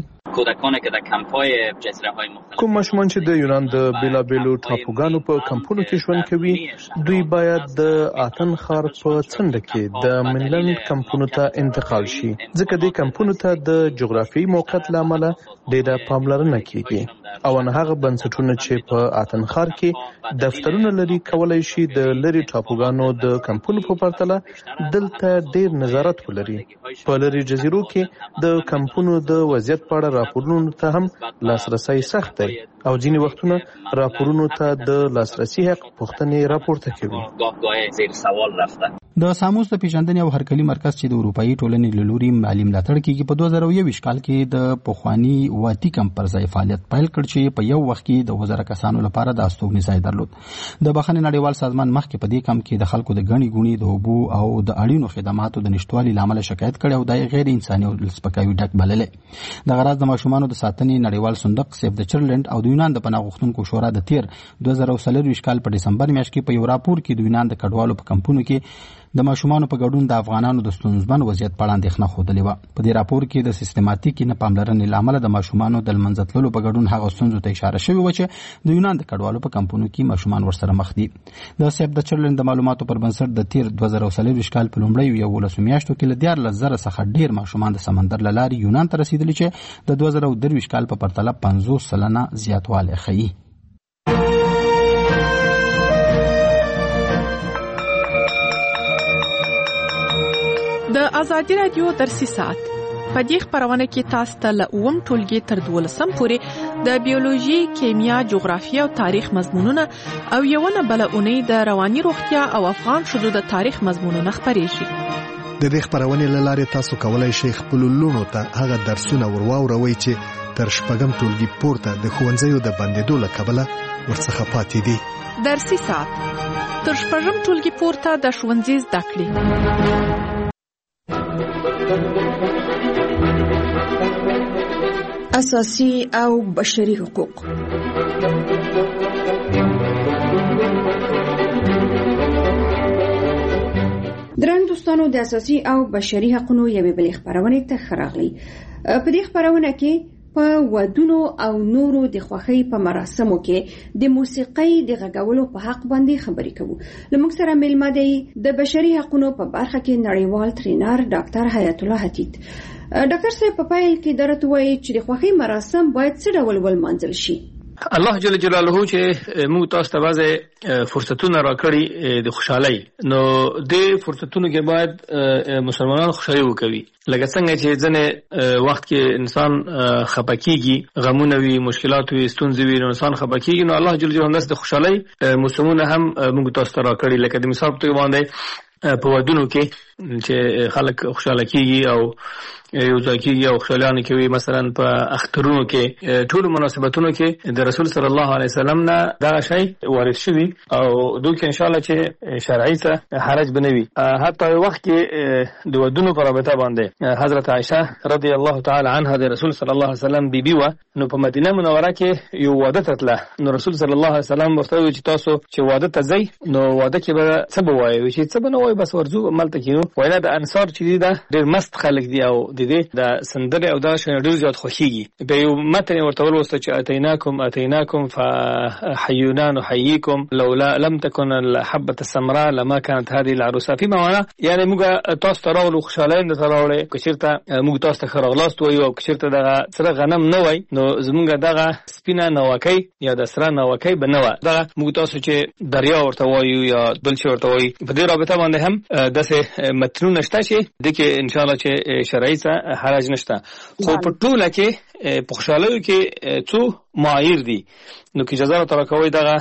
کوم ماشومان چې د یونان د بیلابیلو ټاپوګانو په کمپونو کې ژوند کوي دوی باید د آتن ښار په څنډه کې د منلند کمپونو ته انتقال شي ځکه دې کمپونو ته د جغرافیایي موقعیت له امله ډېره پاملرنه کیږي او نه هغه بنسټونه چې په آتن ښار کې دفترونه لري کولای شي د لري ټاپوګانو د کمپونو په پرتله دلته ډېر نظارت ولري. په لري جزیرو کې د کمپونو د وضعیت په اړه راپورونو ته هم لاسرسی سخت دی او ځینې وختونه راپورونو ته د لاسرسي حق پوښتنې راپورته کوي. د ساموس د پیژندنې او هرکلي مرکز چې د اروپایي ټولنې له لوري مالي ملاتړ کیږي په 2021 کال کې د پخواني واتی کمپ پر ځای فعالیت پیل کړ چې په یو وخت کې د 1000 کسانو لپاره د استوګنې ځای درلود. د بخښنې نړیوال سازمان مخکې په دې کمپ کې د خلکو د غني ګونی د اوبو او د اړینو خدماتو د نشټوالي لامل شکایت کړي او د غیر انساني او سپکاوي ډک بللې. د غراض د ماشومانو د ساتنې نړیوال صندوق سیف د چیلډرن او د یونان د پناه غوښتونکو شورا د تیر 2023 کال په دسمبر میاشت کې په یو راپور کې د یونان د کډوالو په کمپونو کې د ماشومانو په ګډون د افغانانو د ستونزمن وضعیت په اړه اندېښنه ښودلې وه. په دې راپور کې د سیستماتیکي نه پاملرنې له امله د ماشومانو د لمنځه تللو په ګډون هغه ستونزو ته اشاره شوې وه چې د یونان د کډوالو په کمپونو کې ماشومان ورسره مخ دي. د سیف د چیلډرن د معلوماتو پر بنسټ د تیر 2023 کال په لومړیو 11 میاشتو کې له 14,000 څخه ډېر ماشومان د سمندر له لارې یونان ته رسېدلي چې د 2023 کال په پرتله 50% زیاتوالی ښیي. د ازادي رادیو درسي ساعت په دې خبرونه کې تاسو ته له 9 ټولګي تر 12 پورې د بیولوژي، کیمیا، جغرافیه او تاریخ مضمونونه او یو نه بل اونۍ د رواني روغتیا او افغان شذو د تاریخ مضمونونه خبرې شي. د دې خبرونې لاره تاسو کولای شئ خپل لونو ته هغه درسونه ورواوروي چې تر شپږم ټولګي پورته د ښوونځیو د بندېدو له کبله ورڅخه پاتې دي. درسي ساعت تر شپږم ټولګي پورته د ښوونځي زده کړې. اساسي او بشري حقوق. درنو دوستانو، د اساسي او بشري حقوقو یوې بلې خبرونه ته خراغلي. په دې خبرونه کې په ودونو او نورو د خوښۍ په مراسمو کې د موسیقۍ د غږولو په حق باندې خبرې کوو. لمونږ سره میلمه دی د بشري حقوقو په برخه کې نړیوال ټرینر ډاکټر حیات الله حتیت. ډاکټر صاحب په پیل کې درته وایي چې د خوښۍ مراسم باید څه ډول ولمانځل شي؟ الله جل جلاله چې موږ تاسو ته بعضې فرصتونه راکړي د خوشحالۍ، نو د فرصتونو کې باید مسلمانان خوشحالي وکوي. لکه څنګه چې ځنې وخت کې انسان خفه کېږي، غمونه وي، مشکلات وي، ستونزې وي، نو انسان خفه کېږي، نو الله جل جلاله د خوشحالۍ موسمونه هم موږ تاسو ته راکړي. لکه د مثال په توګه باندې په ودونو کې چې خلک خوشاله کېږي او یو ځای کېږي او خوشحالانه کوي. مثلا په اخترونو کې، ټولو مناسبتونو کې د رسول صلی الله علیه وسلم نه دغه شی وارد شوي او دوی کې انشاءالله چې شرعي څه حرج به نه وي. حتی وخت کې د ودونو په رابطه باندې حضرت عایشه رضی الله تعالی عنها د رسول صلی الله علیه وسلم بیبي وه، نو په مدینه منوره کې یو واده ته تله، نو رسول صلی الله علیه وسلم ورته وویل چې تاسو چې واده ته ځئ نو واده کې به څه به وایئ؟ چې څه به نه وایو، بس ورځو هملته کېنو. وینا د انصار چې دي دا ډېر مست خلک دي او د دې د سندرې او دغه شیان ډېر زیات خوښېږي. په یو متن ورته ولوسته چې اتیناکم فحیونا نحییکم لولا لم تکن الحبة السمراء لما كانت هذه العروسه. فی معنا یعنی موږ تاسو ته راغلو، خوشحالۍ درته راوړې، که چېرته موږ تاسو ته ښه راغلاست وایو او که چېرته دغه سره غنم نه وای نو زموږ دغه سپینه ناوکۍ یا د سره ناوکۍ به نه وه. دغه موږ تاسو چې دریا ورته وایو یا بل شی ورته وایو، په دې رابطه باندې هم داسې متنونه شته چې دغه انشاءالله چې شرعي څه حرج نشته. خو په ټوله کې په خوشحالیو کې څو معایر دي، نو که اجازه راته راکوئ دغه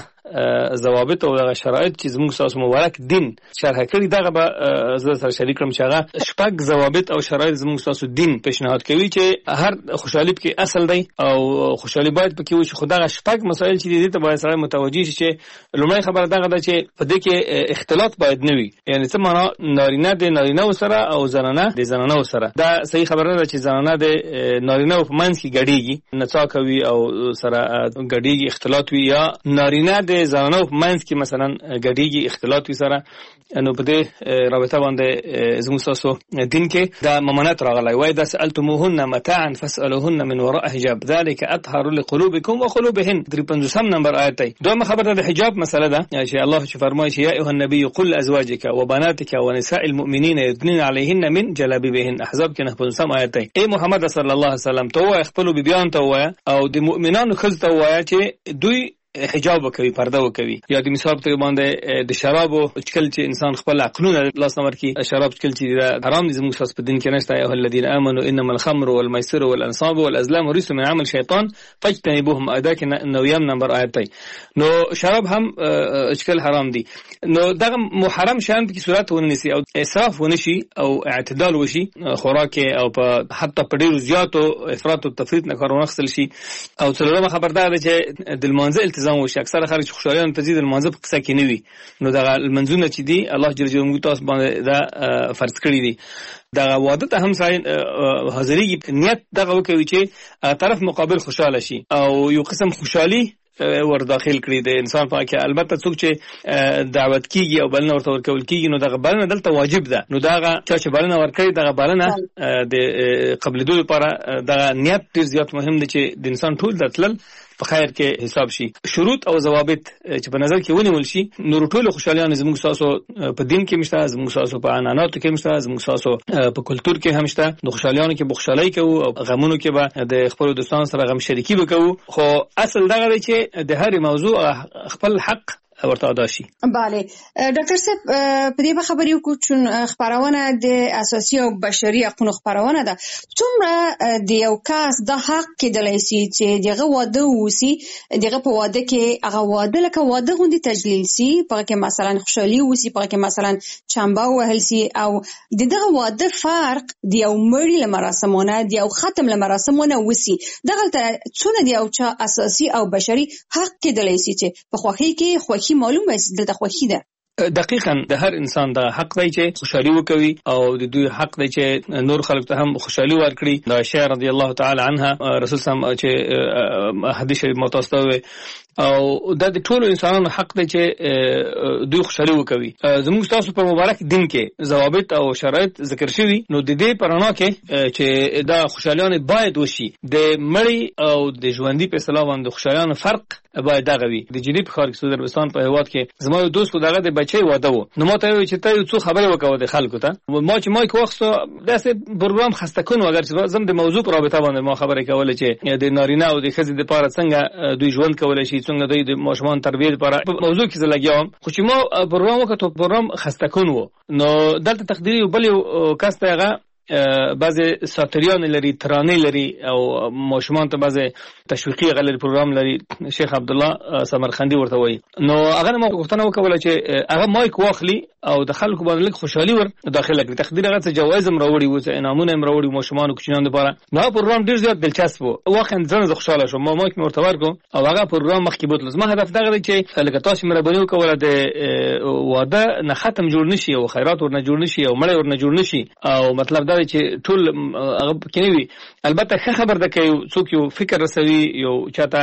ضوابط او دغه شرایط چې زموږ ستاسو مبارک دین شرح کړي دغه به زه سره شریک کړم چې هغه شپږ ضوابط او شرایط زموږ ستاسو دین پیشنهاد کوي چې هر خوشحالي پکې اصل دی او خوشحالي باید پکې وي. خو دغه شپږ مسایل چې دي ته باید سره متوجه شي چې لومړی خبره دغه ده چې په دې کې اختلاط باید نه وي. یعنی څه معنا؟ نارینه د نارینه‌و سره او زنانه د زنانه‌و سره. دا صحیح خبره ده چې زنانه د نارینه‌و په منځ کې ګډېږي، نڅا کوي او سره ګډېږي، اختلاط وي، یا نارینه د زنانو په منځ کې مثلا ګډېږي، اختلاط وي سره. نو په دې رابطه باندې زموږ ستاسو دین کې دا ممانعت راغلی. وایي دا سألتموهن متاعا فاسألوهن من وراء حجاب ذلك أطهر لقلوبكم وقلوبهن. 53 نمبر آیت دی. دویمه خبره د حجاب مسله ده چې الله چې فرمایي چې یا ایها النبي قل لازواجك وبناتك ونساء المؤمنین يدنين عليهن من جلابيبهن. احزاب کې 95 آیت دی. ای محمد صلی الله علیه وسلم ته وایي خپل بیبیانو ته وایي او د مؤمنانو ښځو ته وایي چې دوی حجاب وکوي، پرده وکوي. یا د مثال په باندې د شرابو چکل چې انسان خپل عقلونه لاس نمر کی شراب چکل چې حرام دي زموږ په دین کې نشته. یا الذين امنوا انما الخمر والميسر والانصاب والازلام رجس من عمل شیطان فاجتنبوهم. ادا کې 9 نمبر آیت دی. نو شراب هم چکل حرام دي. نو دغه محرم شان په صورت ونیسي او اسراف ونشي او اعتدال وشي خوراک او په حتی په ډیرو زیاتو افراط او تفریط نه کار ونخسل شي. او څلورمه خبردار چې د المنزل التزام وشي. اکثره خلک خوشالیان تزيد المنزل په قصه کې نه وي، نو دغه المنزونه چې دي الله جل جلاله تاسو باندې دا فرض کړی دي. دغه واده ته هم ساين حاضرۍ نیت دغه وکوي چې طرف مقابل خوشاله شي او یو قسم خوشحالي ور داخل کړی د انسان په کې. البته څوک چې دعوت کیږي او بلنه ورته ورکول کیږي نو دغه بلنه دلته واجب ده. نو دغه چې بلنه ورکړي دغه بلنه د قبلېدو لپاره دغه نیت ډیر زیات مهم دی چې د انسان ټول دتل په خیر کې حساب شي. شروط او ضوابط چې په نظر کې ونیول شي نو ټول خوشالیان زموږ تاسو په دین کې مشته، زموږ تاسو په عنعناتو کې مشته، زموږ تاسو په کلچر کې هم شته. نو خوشالیانو کې بخښلای کوو او غمونو کې به د خپل دوستانو سره غم شریکي وکړو. خو اصل دغه دی چې د هر موضوع خپل حق ورته ادا شي. bale ډاکټر صاحب په دې خبرې وکړو چې خبرونه د اساسي او بشري حقوقو خبرونه ده. څومره د یو کس د حق کېدلای شي چې دغه واده وسی دغه په واده کې هغه واده لکه واده غوندي تجلیل سي په کې مثلا خوشحالي وسی په کې مثلا چمبا وهل سي او دغه واده فرق د یو مړی له مراسمونه د یو ختم له مراسمونه وسی دغه څونه د یو چا اساسي او بشري حق کېدلای شي چې په خوخي کې خوخي معلومه دلته خوخي ده. دقیقاً د هر انسان د حق دی چې خوشحالي وکوي او د دوی حق دی چې نور خلک ته هم خوشحالي ورکړي. د عائشہ رضی الله تعالی عنها رسول صلی الله چې حدیث شریف متوسطه او د ټولو انسانانو حق دی چې دوی خوشحالي وکوي. زموږ تاسو په مبارک دین کې ضوابط او شرایط ذکر شوي نو د دې پرانا کې چې دا خوشحالیان باید وشي د مړی او د ژوندۍ په اصطلاح باندې خوشحالیان فرق باید دغه وي. د جنوب خارج سعودي عربستان په هواد کې زما یو دوست دغه د بچي واده وو نو ما ته وی چې ته یو څه خبره وکاو د خلکو ته ما چې مایک واخصو داسې پروګرام خسته کون اگر چې زم د موضوع پر رابطه باندې ما خبره کوله چې د نارینه او د ښځې د لپاره څنګه دوی ژوند کولای شي څنګه دوی د ماشومان تربیه لپاره موضوع کې زلګیام خو چې ما پروګرام وکړو پروګرام خسته کون وو نو دلته تقديري بل کس ته هغه بعضی ساتریان لري ترانه لري او ماشومان ته بعضی تشویقي غلر پروګرام لري شیخ عبد الله سمرخندي ورته وایي نو هغه ما غوښتنه وکوله چې هغه مایک واخلي او د خلکو باندې خوشحالي ور داخله کړي تقدیر هغه څه جوایز هم راوړي و څه انعامونه هم راوړي ماشومان او کوچنیان لپاره نو پروګرام ډیر زیات دلچسپ وو واخا ځنه خوشاله شوم ما مایک مرته ورکو او هغه پروګرام مخکې بوتل زما هدف دا دی چې لکه تاسو مې ربونی وکوله د واده نه ختم جوړ نشي او خیرات ورنه جوړ نشي او مړی ورنه جوړ نشي او مطلب دا دی چې ټول هغه کېوي البته ښه خبر ده کې څوک یو فکر رسوي یو چاته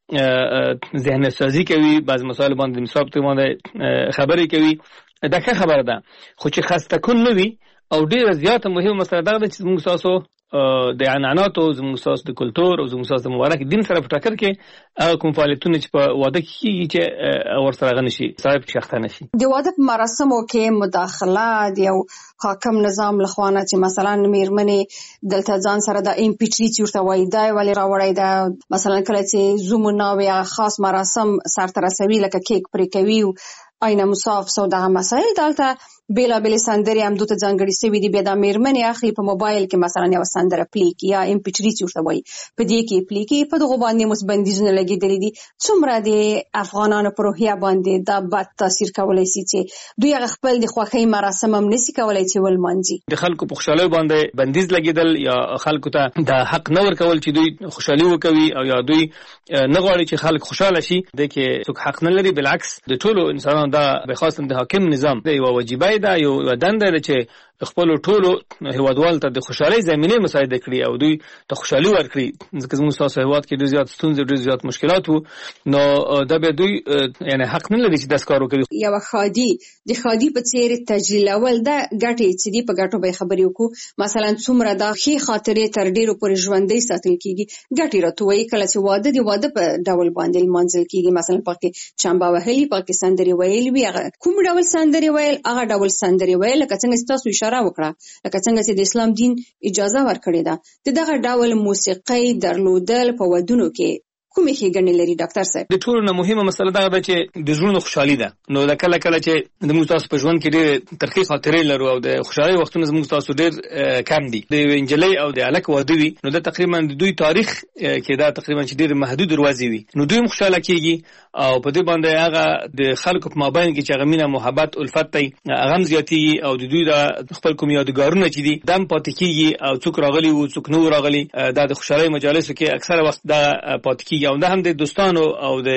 ذهن سازي کوي بعض مسائل باندې مثال ته باندې خبرې کوي دا ښه خبره ده خو چې خسته کون نه وي او ډیره زیاته مهمه مسله ده چې موږ تاسو د عنعنات او زموږ تاسو د کلچر او زموږ تاسو د مبارک دین سره په ټاکر کې کوم فعالیتونه چې په واده کې چې ور سره غنشي صاحب شخصه نشي د واده په مراسمو کې مداخله د یو حاکم نظام لخوانه چې مثلا میرمنې دلته ځان سره د ام پی 3 چورته وای دا ولی راوړی دا مثلا کله چې زوم ناوي خاص مراسم سره رسوي لکه کیک پرې کوي اینا مصاف سو دغه مسایل دلته بیلا بیل سندري هم دوته ځانګړي سوي دي بیا د میرمنې اخلي په موبایل کې مثلا یو سندره پلیک یا ام پی 3 چورته وای په دې کې پلیک په دغه باندې مسبندیزونه لګیدلې دي څومره د افغانانو په روحیه باندې دا بد تاثیر کولای شي چې دوی خپل د خوښۍ مراسم هم نشي کولای چې ولمانځي د خلکو په خوشاله باندې بندیز لګیدل یا خلکو ته د حق نه ور کول چې دوی خوشالي وکوي او یا دوی نه غواړي چې خلک خوشاله شي د کې څوک حق نه لري بالعکس د ټولو انسانانو دا به خاصه د حاکم نظام دی او واجبای دا یو دنده ده چې خپل ټولو هیوادوال ته د خوشحالي زمينه مساعده کړي او دوی ته خوشحالي ورکړي ځکه موږ تاسو هیواد کې ډیر زیات ستونزې ډیر زیات مشکلات وو نو دا به دوی یعنی حق نه لري چې داس کار وکړي یو خادي د خادي په څیر تجلیل اول دا ګټي چې دی په ګټو به خبرې وکړو مثلا څومره دا خي خاطرې تر ډیرو پورې ژوندۍ ساتل کیږي ګټي راتوي کله چې واده په ډول باندې منځل کیږي مثلا پکې چمبا وهلي پکې سندري ویل وی کوم ډول سندري ویل هغه ډول سندري ویل لکه څنګه تاسو اشاره وکړه لکه څنګه چې د اسلام دین اجازه ورکړې ده دغه ډول موسیقي درلودل په ودونو کې کومې ښېګڼې لري ډاکټر صاحب د ټولو نه مهمه مسله دا ده چې د ژوند خوشحالي ده نو دا کله چې د موږ تاسو په ژوند کې ډېر ترخی خاطرې لرو او د خوشحالي وختونه زموږ تاسو ډېر کم دي د انجلۍ او د الک واده وي نو دا تقریبا د دوی تاریخ کې دا تقریبا چې ډېر محدود دروازې وي نو دوی خوشاله کیږي او په دې باندې هغه د خلکو په مابین کې چې غمینه محبت الفت ته هغه زیاتیږي او د دوی د خپل کوم یادګارونه چې دي دم پاتې کیږي او څوک راغلي او څوک نو راغلي دا د خوشحالي مجالسو کې اکثره وخت دا پاتې کیږي او دا هم د دوستانو او د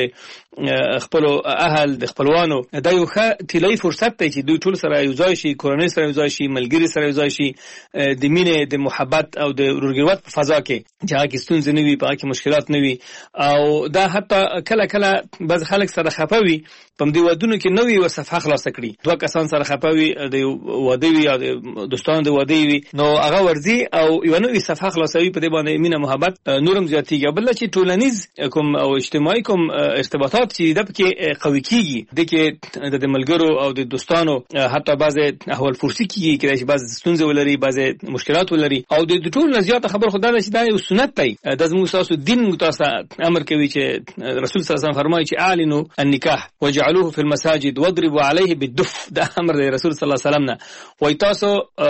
خپل اهل د خپلوانو دا یو ښه طلایي فرصت دی چې دوی ټول سره یو ځای شي کورنۍ سره یو ځای شي ملګری سره یو ځای شي د مینې د محبت او د ورګروت په فضا کې چې هغه ستونزې نه وي په هغه مشکلات نه وي او دا حتی کله بعض خلک سره خپوي په دې ودونو کې نوې وصفه خلاص کړي دوه کسان سره خپوي د واده وي یا د دوستانو د واده وي نو هغه ورزي او یو نوې صفحه خلاصوي په دې باندې مینه محبت نورم زیاتیږي بل چې ټولنیز کوم او اجتماعي کوم ارتباطات چې د پکې قوي کیږي د کې د ملګرو او د دوستانو حتی بعض احوال فرصي کیږي چې بعض ستونزې ولري بعض مشکلات ولري او د ټول زیات خبر خدای چې دا یو سنت دی د زموږ تاسو دین متاسف امر کوي چې رسول صلی الله علیه وسلم فرمایي چې اعلنوا النکاح وجعلوه في المساجد واضربوا عليه بالدف دا امر دی رسول صلی الله علیه وسلم نه وای تاسو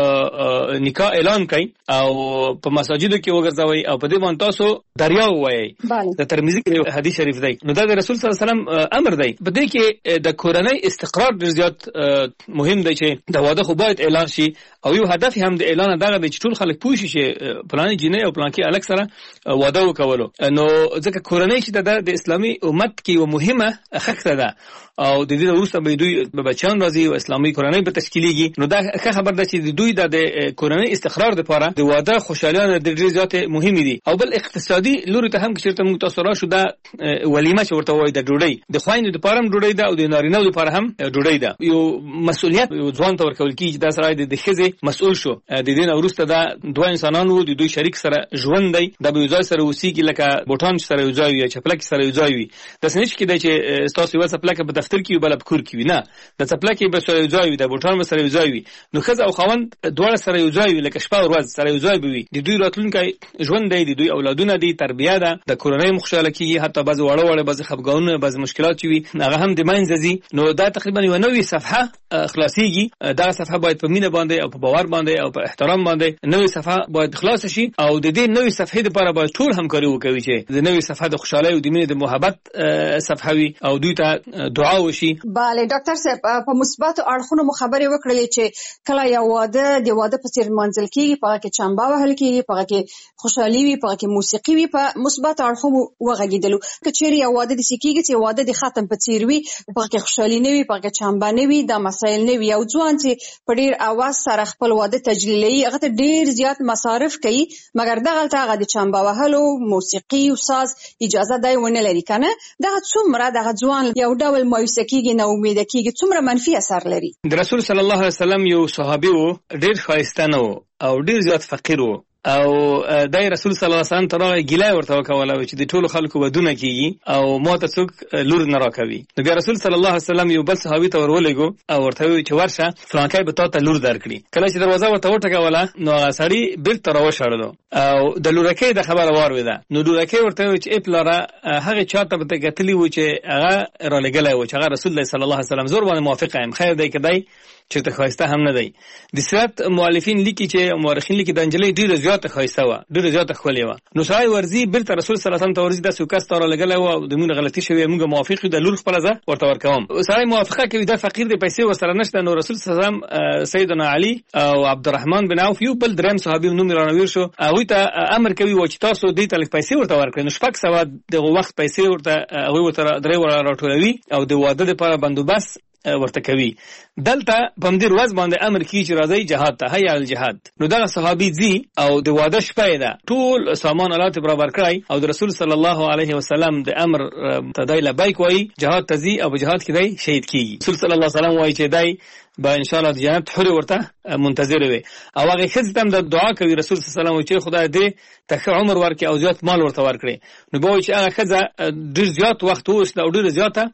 نکاح اعلان کړئ او په مساجدو کې وګرځوي او په دې باندې تاسو دریا وایي د ترمذی کې حدیث شریف دی نو دا د رسول صلی الله علیه وسلم امر دی په دې کې د کورنۍ استقرار ډیر زیات مهم دی چې د واده خو باید اعلان شي او یو هدف هم د اعلان دغه دی چې ټول خلک پوه شي چې پلان جنې او پلان کې الګ سره واده وکولو نو ځکه کورنۍ چې د اسلامي امت کې یو مهمه خښته ده او د دې وروسته به دوی بچان راځي او اسلامي کورنۍ به تشکیلېږي نو دا ښه خبر ده چې دوی د کورنۍ استقرار لپاره د واده خوشالیانه د ډېر زیات مهمه دي او بل اقتصادي لوري ته هم چې چیرته موږ تاسو راشو دا ولیمه چې ورته وایي د ډوډۍ د خویندو لپاره هم ډوډۍ ده او د نارینه‌و لپاره هم ډوډۍ ده یو مسؤلیت یو ځوان ته ورکول کیږي دا سره د ښځې مسؤل شو د دې نه وروسته دا دوه انسانانو د دوی شریک سره ژوند دی د یو ځای سره اوسېږي لکه بوټان سره یو ځای وي چپلک سره یو ځای وي د سنچ کې د چې تاسو یو چپلک په دفتر کې بل په کور کې وي نه د چپلک به سره یو ځای وي د بوټان سره یو ځای وي نو ښځه او خاوند دواړه سره یو ځای وي لکه شپه او ورځ سره یو ځای وي د دوی راتلونکي ژوند دی د دوی اولادونه دي تربیه ده د کورنۍ مخشاله کیږي حتی بعض وړه بعض خفګانونه بعض مشکلات وي هغه هم د منځ نو دا تقریبا یو نوې صفحه خلاصيږي دا صفحه باید په مینه باندې او په باور باندې او په احترام باندې نوې صفحه باید خلاص شي او د دې نوې صفحې لپاره باید ټول همکاري وکړي چې د نوې صفحه د خوشحالۍ او د مینې د محبت صفحه وي او دوی ته دعا وشي bale ډاکټر صاحب په مثبت اړخونو مو خبرې وکړې چې کله یو واده د واده په څیر منځل کیږي په کې چمبا وهل کیږي په کې خوشحالي وي په کې موسیقي وي په مثبت اړخونو وغږیدلو کچېری یو واده د سکیږي چې واده د ختم په څیر وي په کې خوشحالي نه وي په کې چمبا نه وي دا مسایل نه وي او ځوان چې په ډیر اواز سره خپل واده تجلیلي هغه ته ډیر زیات مصارف کوي مګر دغه هغه د چمبا وهلو موسیقي او ساز اجازه دی ونه لري کنه دغه څومره دغه ځوان یو ډول مایوسه کیږي نه امید کیږي څومره منفي اثر لري د رسول صلی الله علیه وسلم یو صحابي وو ډیر ښایسته نه او ډیر زیات فقیر وو او دای رسول صلی الله علیه وسلم ترغه ګیلای ورته وکوله چې د ټولو خلکو ودونه کیږي او ماته څوک لور نه راکوي نو بیا رسول صلی الله علیه وسلم یو بل صحابي ته ورولېګو او ورته وی چې ورشه فلانکای به تاسو لور درکړي کله چې دروازه ورته وټکوله نو هغه سړی بیرته راوشړلو او د لورکې د خبره وارویده نو لورکې ورته وی چې اپلاره هغه چاته به تکتلی و چې هغه را لګلای و چې هغه رسول الله صلی الله علیه وسلم زور باندې موافق یم خیر دی کدی چې ته خواسته هم نه دی د سیرت مؤلفین لیکي چې مورخین لیکي د انجلۍ ډیره زیاته خواسته و ډیره زیاته خولې و نو سړی ورزي بیرته رسول صلی الله علیه وسلم ته ورزي د سوکاس تر لګلای و د موږ غلطي شوی موږ موافق د لور خپل ځه ورته ورکوم سړی موافقه کوي د فقیر د پیسې ورسره نشته نو رسول صلی الله علیه وسلم سیدنا علی او عبدالرحمن بن عوف یو بل دریم صحابي نوم رانویر شو هغه ته امر کوي و چې تاسو دې تل پیسې ورته ورکړئ نو شپږ سو د وخت پیسې ورته هغه ورته درې ور راټولوي او د واده لپاره بندوبست ورته کوي دلته په مدیر وز باندې امر کی چې راځي جهاد ته هيا الجهاد نو دا صحابي زی او د واده شپه ده ټول سامان آلات برابر کړای او د رسول صلی الله علیه وسلم د امر تدای لبیک وای جهاد تزي او جهاد کې دی شهید کیږي رسول صلی الله علیه وسلم وای چې دی با ان شاء الله د جنت حور ورته منتظر وي او هغه خزه هم د دعا کوي رسول صلی الله علیه وسلم چې خدای دې ته عمر ورکړي او زیات مال ورته ورکړي نو به چې هغه خزه ډیر زیات وخت اوس او ډیر زیاته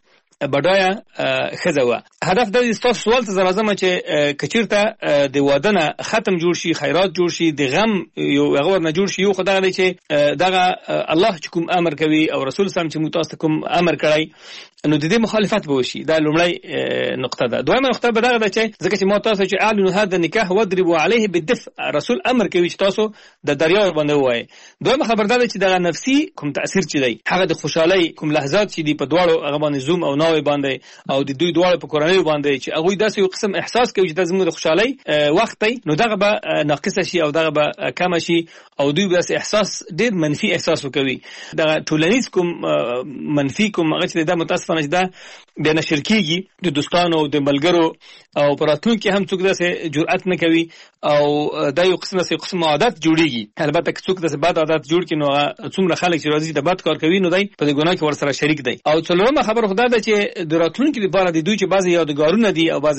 بډایا خزه و هدف د تاسو سوال ته لازم چې کچیرته د وادنه ختم جوړ شي خیرات جوړ شي د غم یو هغه نه جوړ شي یو خدای دی چې دغه الله چې کوم امر کوي او رسول صلی الله علیه وسلم چې متاسف کوم امر کړی نو د دې مخالفت به وشي دا لومړی نقطه ده دویمه نقطه به دا ده چې ځکه چې متاسف چې اعلنوا هذا النکاح واضربوا عليه بالدف رسول امر کوي چې تاسو د دریا باندې وای دویمه خبر ده چې دغه نفسي کوم تاثیر چي دی هغه د خوشحالي کوم لحظات چې دی په دواړو هغه باندې زوم او ناوي باندې او د دوی دواړو په کورنۍ باندې چې هغه داسې یو قسم احساس کوي چې د زموږ د خوشحالي وخت دی نو دغه به ناقص شي او دغه به کم شي او دوی به احساس ډیر منفي احساس وکوي دغه ټولنیز کوم منفي کوم هغه چې د متاسفانه دا بیا نشر کیږي د دوستانو او د ملګرو او پراتون کې هم څوک داسې جرأت نه کوي او دا یو قسم عادت جوړیږي البته که څوک داسې بد عادت جوړ کړي نو څومره خلک چې راځي د بد کار کوي نو دای په دې ګناه کې ورسره شریک دی او څلورمه خبره خدای ده چې د راتلونکي لپاره د دوی چې بعضی یادګارونه دي او بعضی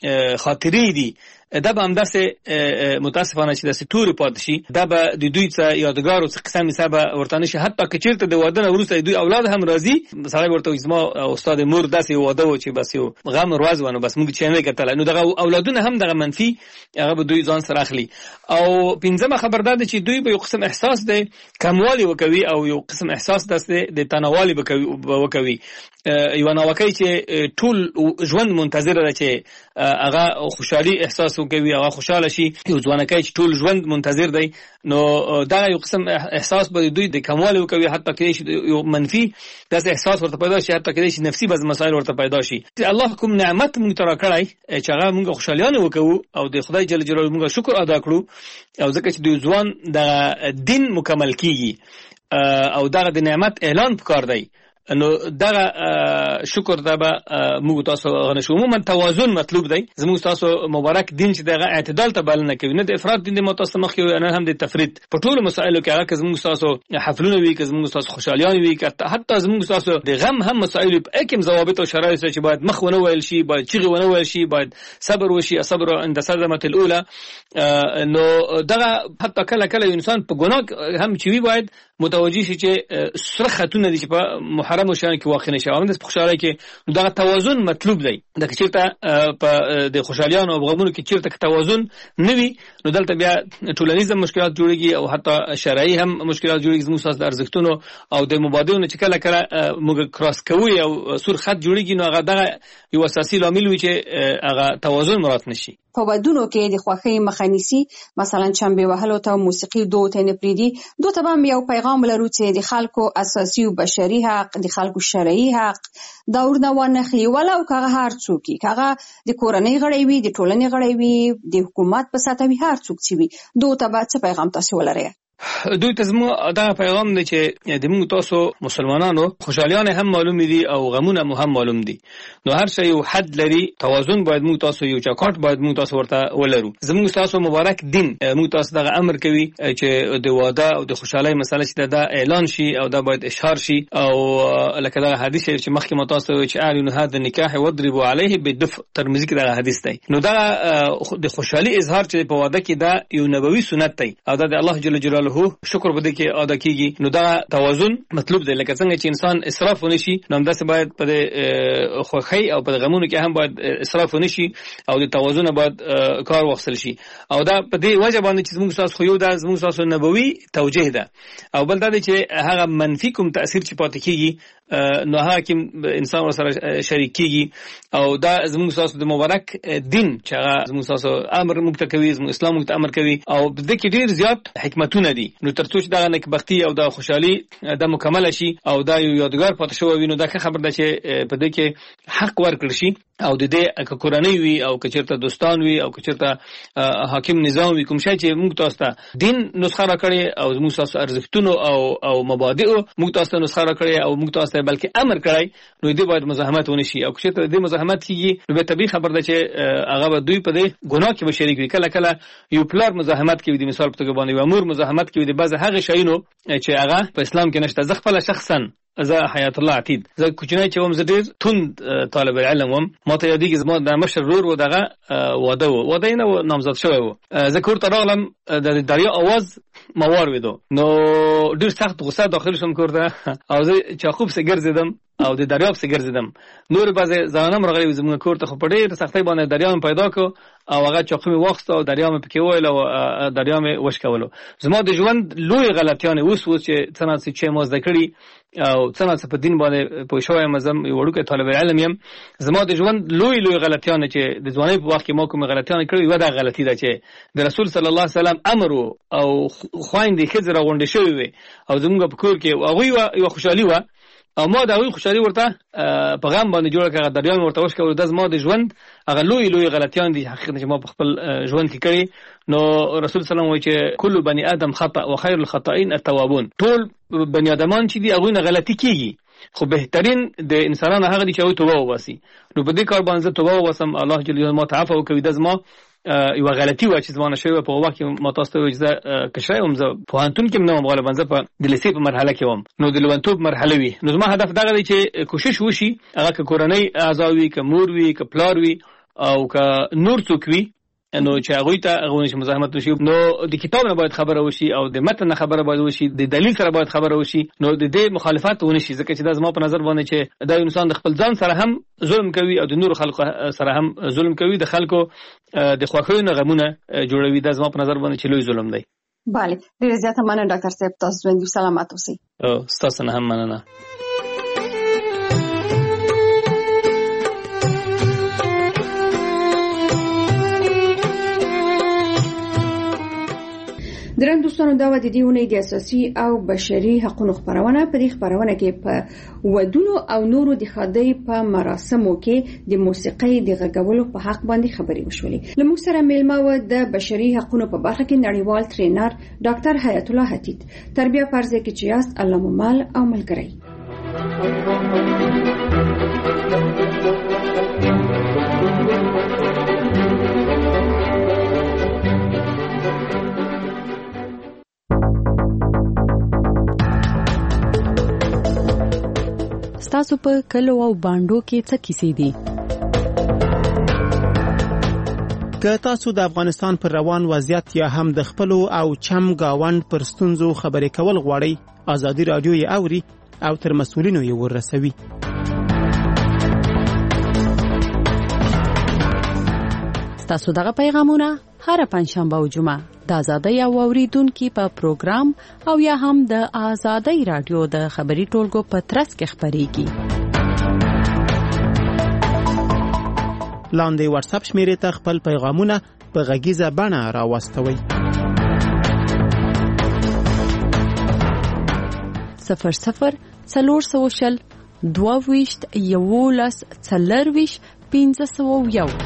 خاطرې دي دا به همداسې متاسفانه چې داسې تورې پاتې شي دا به د دوی څه یادګار او څه قسم حسابه ورته نه شي حتی که چېرته د واده نه وروسته دوی اولاد هم راځي سړی ورته وایي زما استاد مور داسې واده و چې بس یو غم ورځ و نو بس موږ چې نه کتل نو دغه اولادونه هم دغه منفي هغه به دوی ځان سره اخلي او پنځمه خبر دا ده چې دوی به یو قسم احساس دی کموالی وکوي او یو قسم احساس داسې د تنوالي وکوي یو ناوکۍ چې ټول ژوند منتظر ده چې هغه خوشحالي احساس وکوي هغه خوشاله شي یو ځوانکی چې ټول ژوند منتظر دی نو دا یو قسم احساس به دوی د کموالی وکوي حتی کېدای شي یو منفي داسې احساس ورته پیدا شي حتی کېدای شي نفسي بعض مسایل ورته پیدا شي الله کوم نعمت موږ ته راکړی چې هغه موږ خوشحالیانه وکړو او د خدای جل جلاله موږ شکر ادا کړو او ځکه چې د ځوان د دین مکمل کیږي او دغه د نعمت اعلان پکار دی نو دغه شکر دا به موږ تاسو غنښو عموما توازن مطلوب دی زموږ تاسو مبارک دین چې دغه اعتدال ته بلنه کوي نه د افراط دین د متاسم مخ یو نه هم د تفرید په ټولو مسایلو کې هغه زموږ تاسو حفلونه وی که زموږ تاسو خوشالیان وی که حتی زموږ تاسو د غم هم مسایل په اکم ضوابط او شرایط چې باید مخ ونه ویل شي باید چیغه ونه ویل شي باید صبر وشي صبر عند صدمه الاولى نو دغه حتی کله انسان په ګناه هم چوي باید متوجي شي چې سره خاتون دي چې په محرم او شان کې واقع نشي او د خوشاله کې دغه توازن مطلوب دی د چیرته په د خوشالیان او غمونو کې چیرته توازن نوي نو دلته بیا ټولنیز مشکلات جوړيږي او حتی شرعي هم مشکلات جوړيږي زموږ ساس د ارزښتونو او د مبادلونو چې کله موږ کراس کوي او سور خط جوړيږي نو هغه دغه یو اساسي لامل وي چې هغه توازن مراد نشي په ودونو کې د خوښۍ مخه نیسي مثلا چمبې وهلو ته موسیقي دوت نه پریدي دوی ته هم یو پیغام لرو چې د خلکو اساسي او بشري حق د خلکو شرعي حق دا ورنه ونخلي ولو کغه هر څوک کغه د کورنۍ غړي وي د ټولنې غړي وي د حکومت په ساته وي هر څوک چې وي دوی ته به څه پیغام تاسو ولرئ دوی ته زموږ دا پیغام دی چې د موږ تاسو مسلمانانو خوشالیان هم معلوم دي او غمونه هم معلوم دي نو هر شی یو حد لري توازن باید موږ تاسو یو چاکاټ باید موږ تاسو ورته ولرو زموږ تاسو مبارک دین موږ تاسو دغه امر کوي چې د واده او د خوشحالي مسله چې دا اعلان شي او دا باید اشهار شي او لکه دا حدیث چې مخکې مو تاسو چې اعلن هذا النکاح واضربوا عليه بالدف ترمذی کې دا حدیث دی نو دا د خوشحالي اظهار چې په واده کې دا یو نبوي سنت دی او دا د الله جل جلاله شکر بده کې ادا کیږي نو دا توازن مطلوب دی لکه څنګه چې انسان اسراف ونشي نو همداسې باید په خوښۍ او په غمونو کې هم باید اسراف ونشي او د توازن باید کار واخیستل شي او دا په دې وجه باندې چې زموږ تاسو خو یو دا زموږ تاسو نبوي توجیه ده او بل دا چې هغه منفي کوم تاثیر چې پاتې کیږي نو حاکم انسان سره شریک کیږي او دا زموږ تاسو د مبارک دین چې هغه زموږ تاسو امر موږ ته کوي زموږ اسلام موږ ته امر کوي او د دې کې ډیر زیات حکمتونه دي نو ترڅو چې دا نیکبختي او دا خوشحالي دا مکمل شي او دا یو یادګار پاتې شوی وي نو دا خبر ده چې په دې کې حق ورکړل شي او د دې کورنۍ وي او کچرته دوستان وي او کچرته حاکم نظام وي کوم شي چې موږ تاسو ته دین نسخه راکړي او موږ تاسو ارزښتونو او مبادئ موږ تاسو نسخه راکړي او موږ تاسو بلکې امر کړی نو دې باید مزاحمت ونشي او کچرته دې مزاحمت کیږي نو به طبيعي خبر ده چې هغه دوی په دې ګناه کې به شریک وي کله یو پلار مزاحمت کوي د مثال په توګه باندې امور مزاحمت کوي د بعض هغه شیونو چې هغه په اسلام کې نشته زه خپل شخصا زه حیات الله عتید زه کوچنی چې وم زه ډېر تند طالب علم وم ما ته یادېږي زما د مشر ورور و دغه واده یې نه نامزد شوی و زه کور ته راغلم د دریا اواز ما واورېدو نو ډېر سخت غصه داخل شوم کور ته او زه چاقو پسې ګرځېدم او د دریاب پسې ګرځېدم نور بعضې ځوانان راغلي زموږ کور ته خو په ډېر سختۍ باندې دریا مې پیدا کړو او هغه چاقو مې واخیسته او دریا مې پکې وویل او دریا مې وشکولو زما د ژوند لوی غلطیانې اوس چې څه نه څه چې ما زده کړي او څه نه څه په دین باندې پوه شوی یم زه یو وړوکی طالب علم یم زما د ژوند لوی غلطیانې چې د ځوانۍ په وخت کې ما کومې غلطیانې کړې یوه دا غلطي ده چې د رسول صلی الله علیه وسلم امر او خویندې ښځې راغونډې شوې وې او زموږ په کور کې هغوی یوه خوشحالي وه او ما دا هغوی خوشحالي ورته په غم باندې جوړه کړه هغه دریا مې ورته وشکولو دا زما د ژوند هغه لوی غلطیان دي حقیقت چې ما په خپل ژوند کې کړي نو رسول صلی الله علیه وسلم وایي چې کل بني آدم خطأ و خیر الخطائین التوابون ټول بني آدمان چې دي هغوی نه غلطي کیږي خو بهترین د انسانانو هغه دي چې هغوی توبه وباسي نو په دې کار باندې زه توبه وباسم الله جل جلاله ما ته عفو وکړي دا زما یو غلطي و چې زمانه شوی په وخت کې ما تاسو ته وایي چې کشای هم زه پوهنتون کې نه وم غالبا زه په د لیسې په مرحله کې وم نو د لومړیتوب مرحله وي نو زما هدف دغه دی چې کوشش وشي هغه که کورنۍ اعضا وي که مور وي که پلار وي او که نور څوک وي نو چې هغه ته هغه نشي مزاحمت وشي نو د کتاب نه باید خبره وشي او د متن نه خبره باید وشي د دلیل سره باید خبره وشي نو د دې مخالفت ونشي ځکه چې دا زما په نظر باندې چې دا انسان د خپل ځان سره هم ظلم کوي او د نور خلکو سره هم ظلم کوي د خلکو د خوښیو نه غمونه جوړوي دا زما په نظر باندې چې لوی ظلم دی. بله ډیره زیاته مننه ډاکټر صاحب تاسو ژوندي سلامت اوسئ. ستاسو نه هم مننه. درنو دوستانو دا و د دې ونې د اساسي او بشري حقوقو خبرونه په دې خبرونه کې په ودونو او نورو د خدای په مراسمو کې د موسیقۍ د غږولو په حق باندې خبرې وشولې. لمو سره میلمه و د بشري حقوقو په برخه کې نړیوال ټرینر ډاکټر حیات الله حتیت. تربیه پرځه کې چې یاست الله مو مال او ملګری. تاسو په کلو او باندو کې څه کیسې دي؟ که تاسو د افغانستان پر روان وضعیت یا هم د خپل او چم گاوند پر ستونزو خبرې کول غواړئ ازادي رادیو یې اوري او تر مسؤلینو یې ورسوي. تاسو دغه پیغامونه هر پنځشنبه او جمعه د ازادۍ او اوریدونکو په پروګرام او یا هم د ازادۍ رادیو د خبري ټولګو په ترڅ کې خبريږي. لاندې واتس اپ شمیرې ته خپل پیغامونه په غږیزه بڼه راوستوئ. 00 400 22 11 40 1501.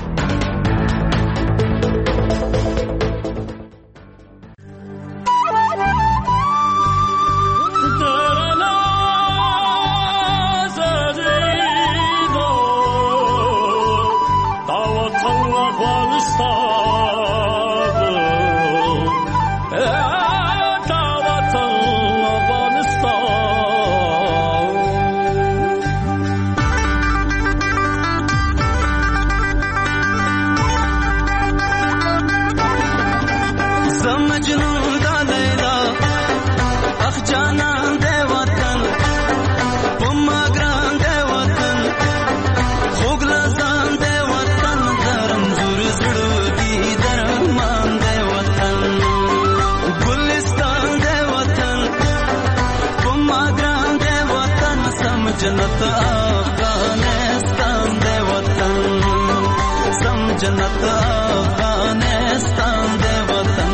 जन्नत अफगानिस्तान दे वतन सम जन्नत अफगानिस्तान दे वतन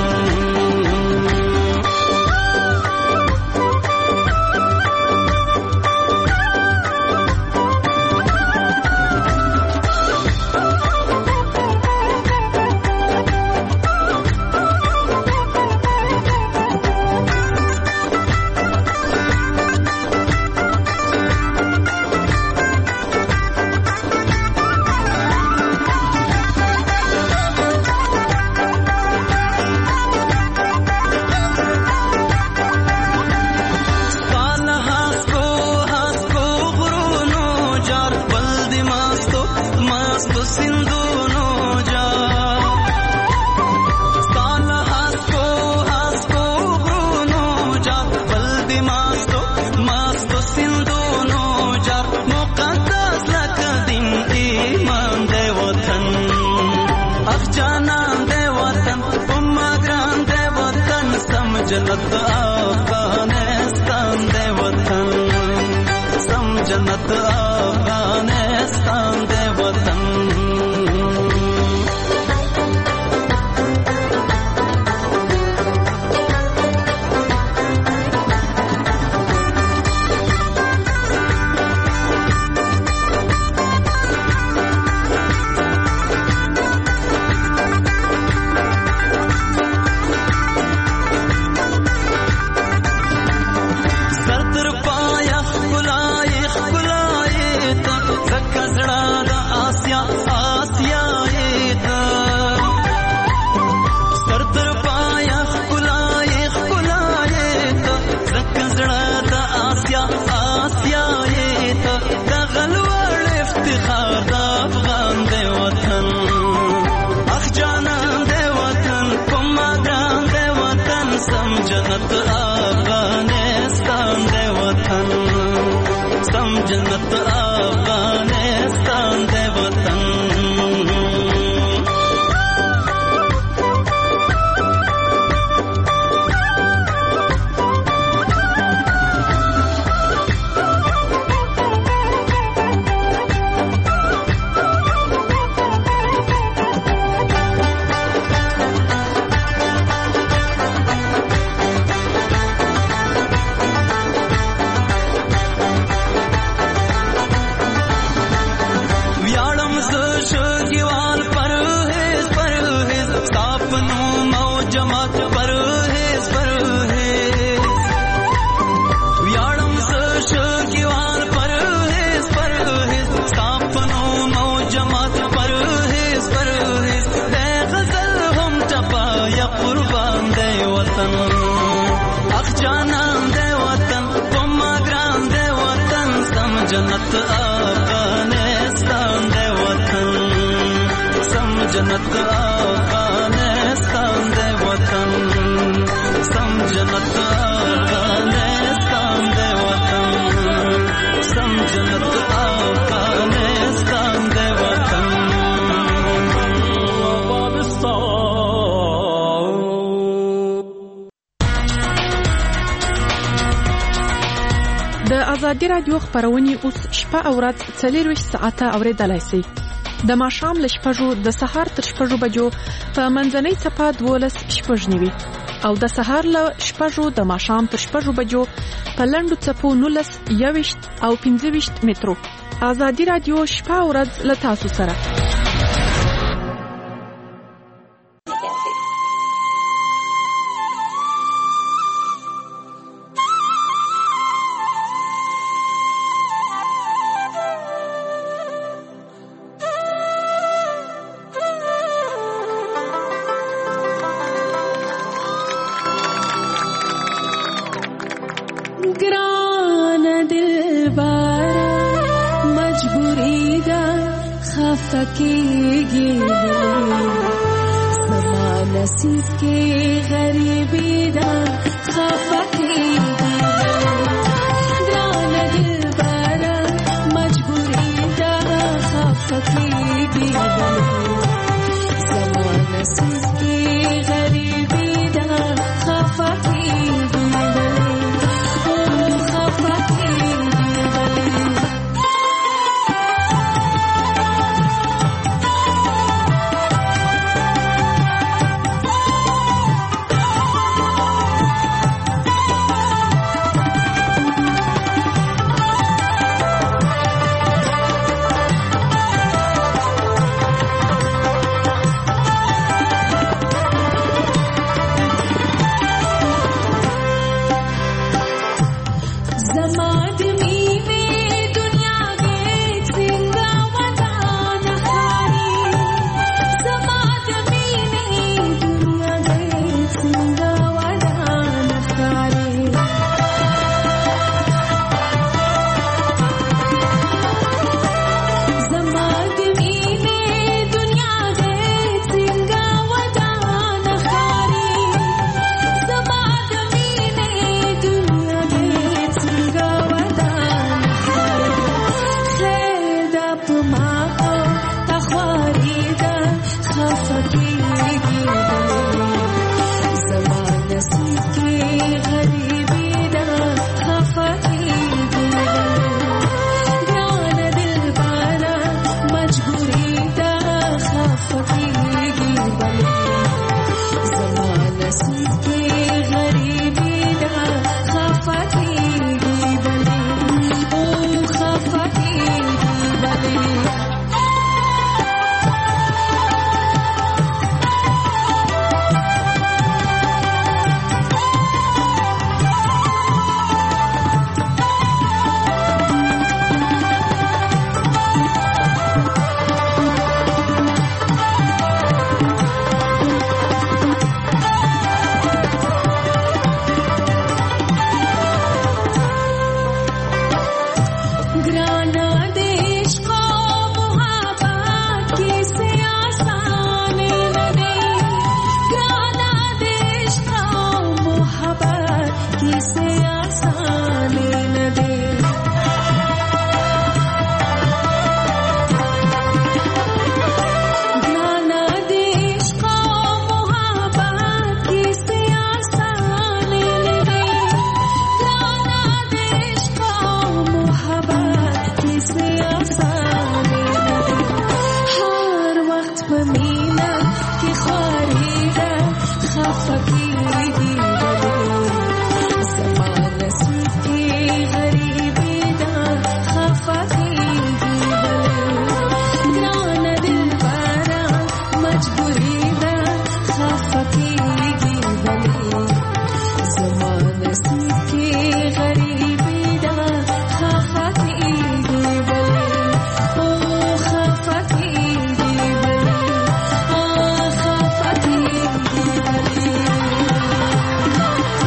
जन्नत अफगानिस्तान दे वतन सम जन्नत अफगानिस्तान दे वतन سم جنت افغانستان دی وطن سم جنت افغانستان دی وطن جنت افغانستان دی وطن سم جنت افغانستان دی وطن سم جنت افغانستان دی وطن سم جنت افغانستان دی وطن د ازادي رادیو خبرونه اوس شپه او ورځ 24 ساعته اوریدلای شئ د ماښام ل 6 د سهار تر 6 بجو په منځنۍ صفه 12:09 او د سهار ل 6 د ماښام تر 6 بجو په لندو صفو 19 او 15 مترو ازادي رادیو شپه او ورځ ل تاسو سره फकीगी समा नसीब के गरीबी दा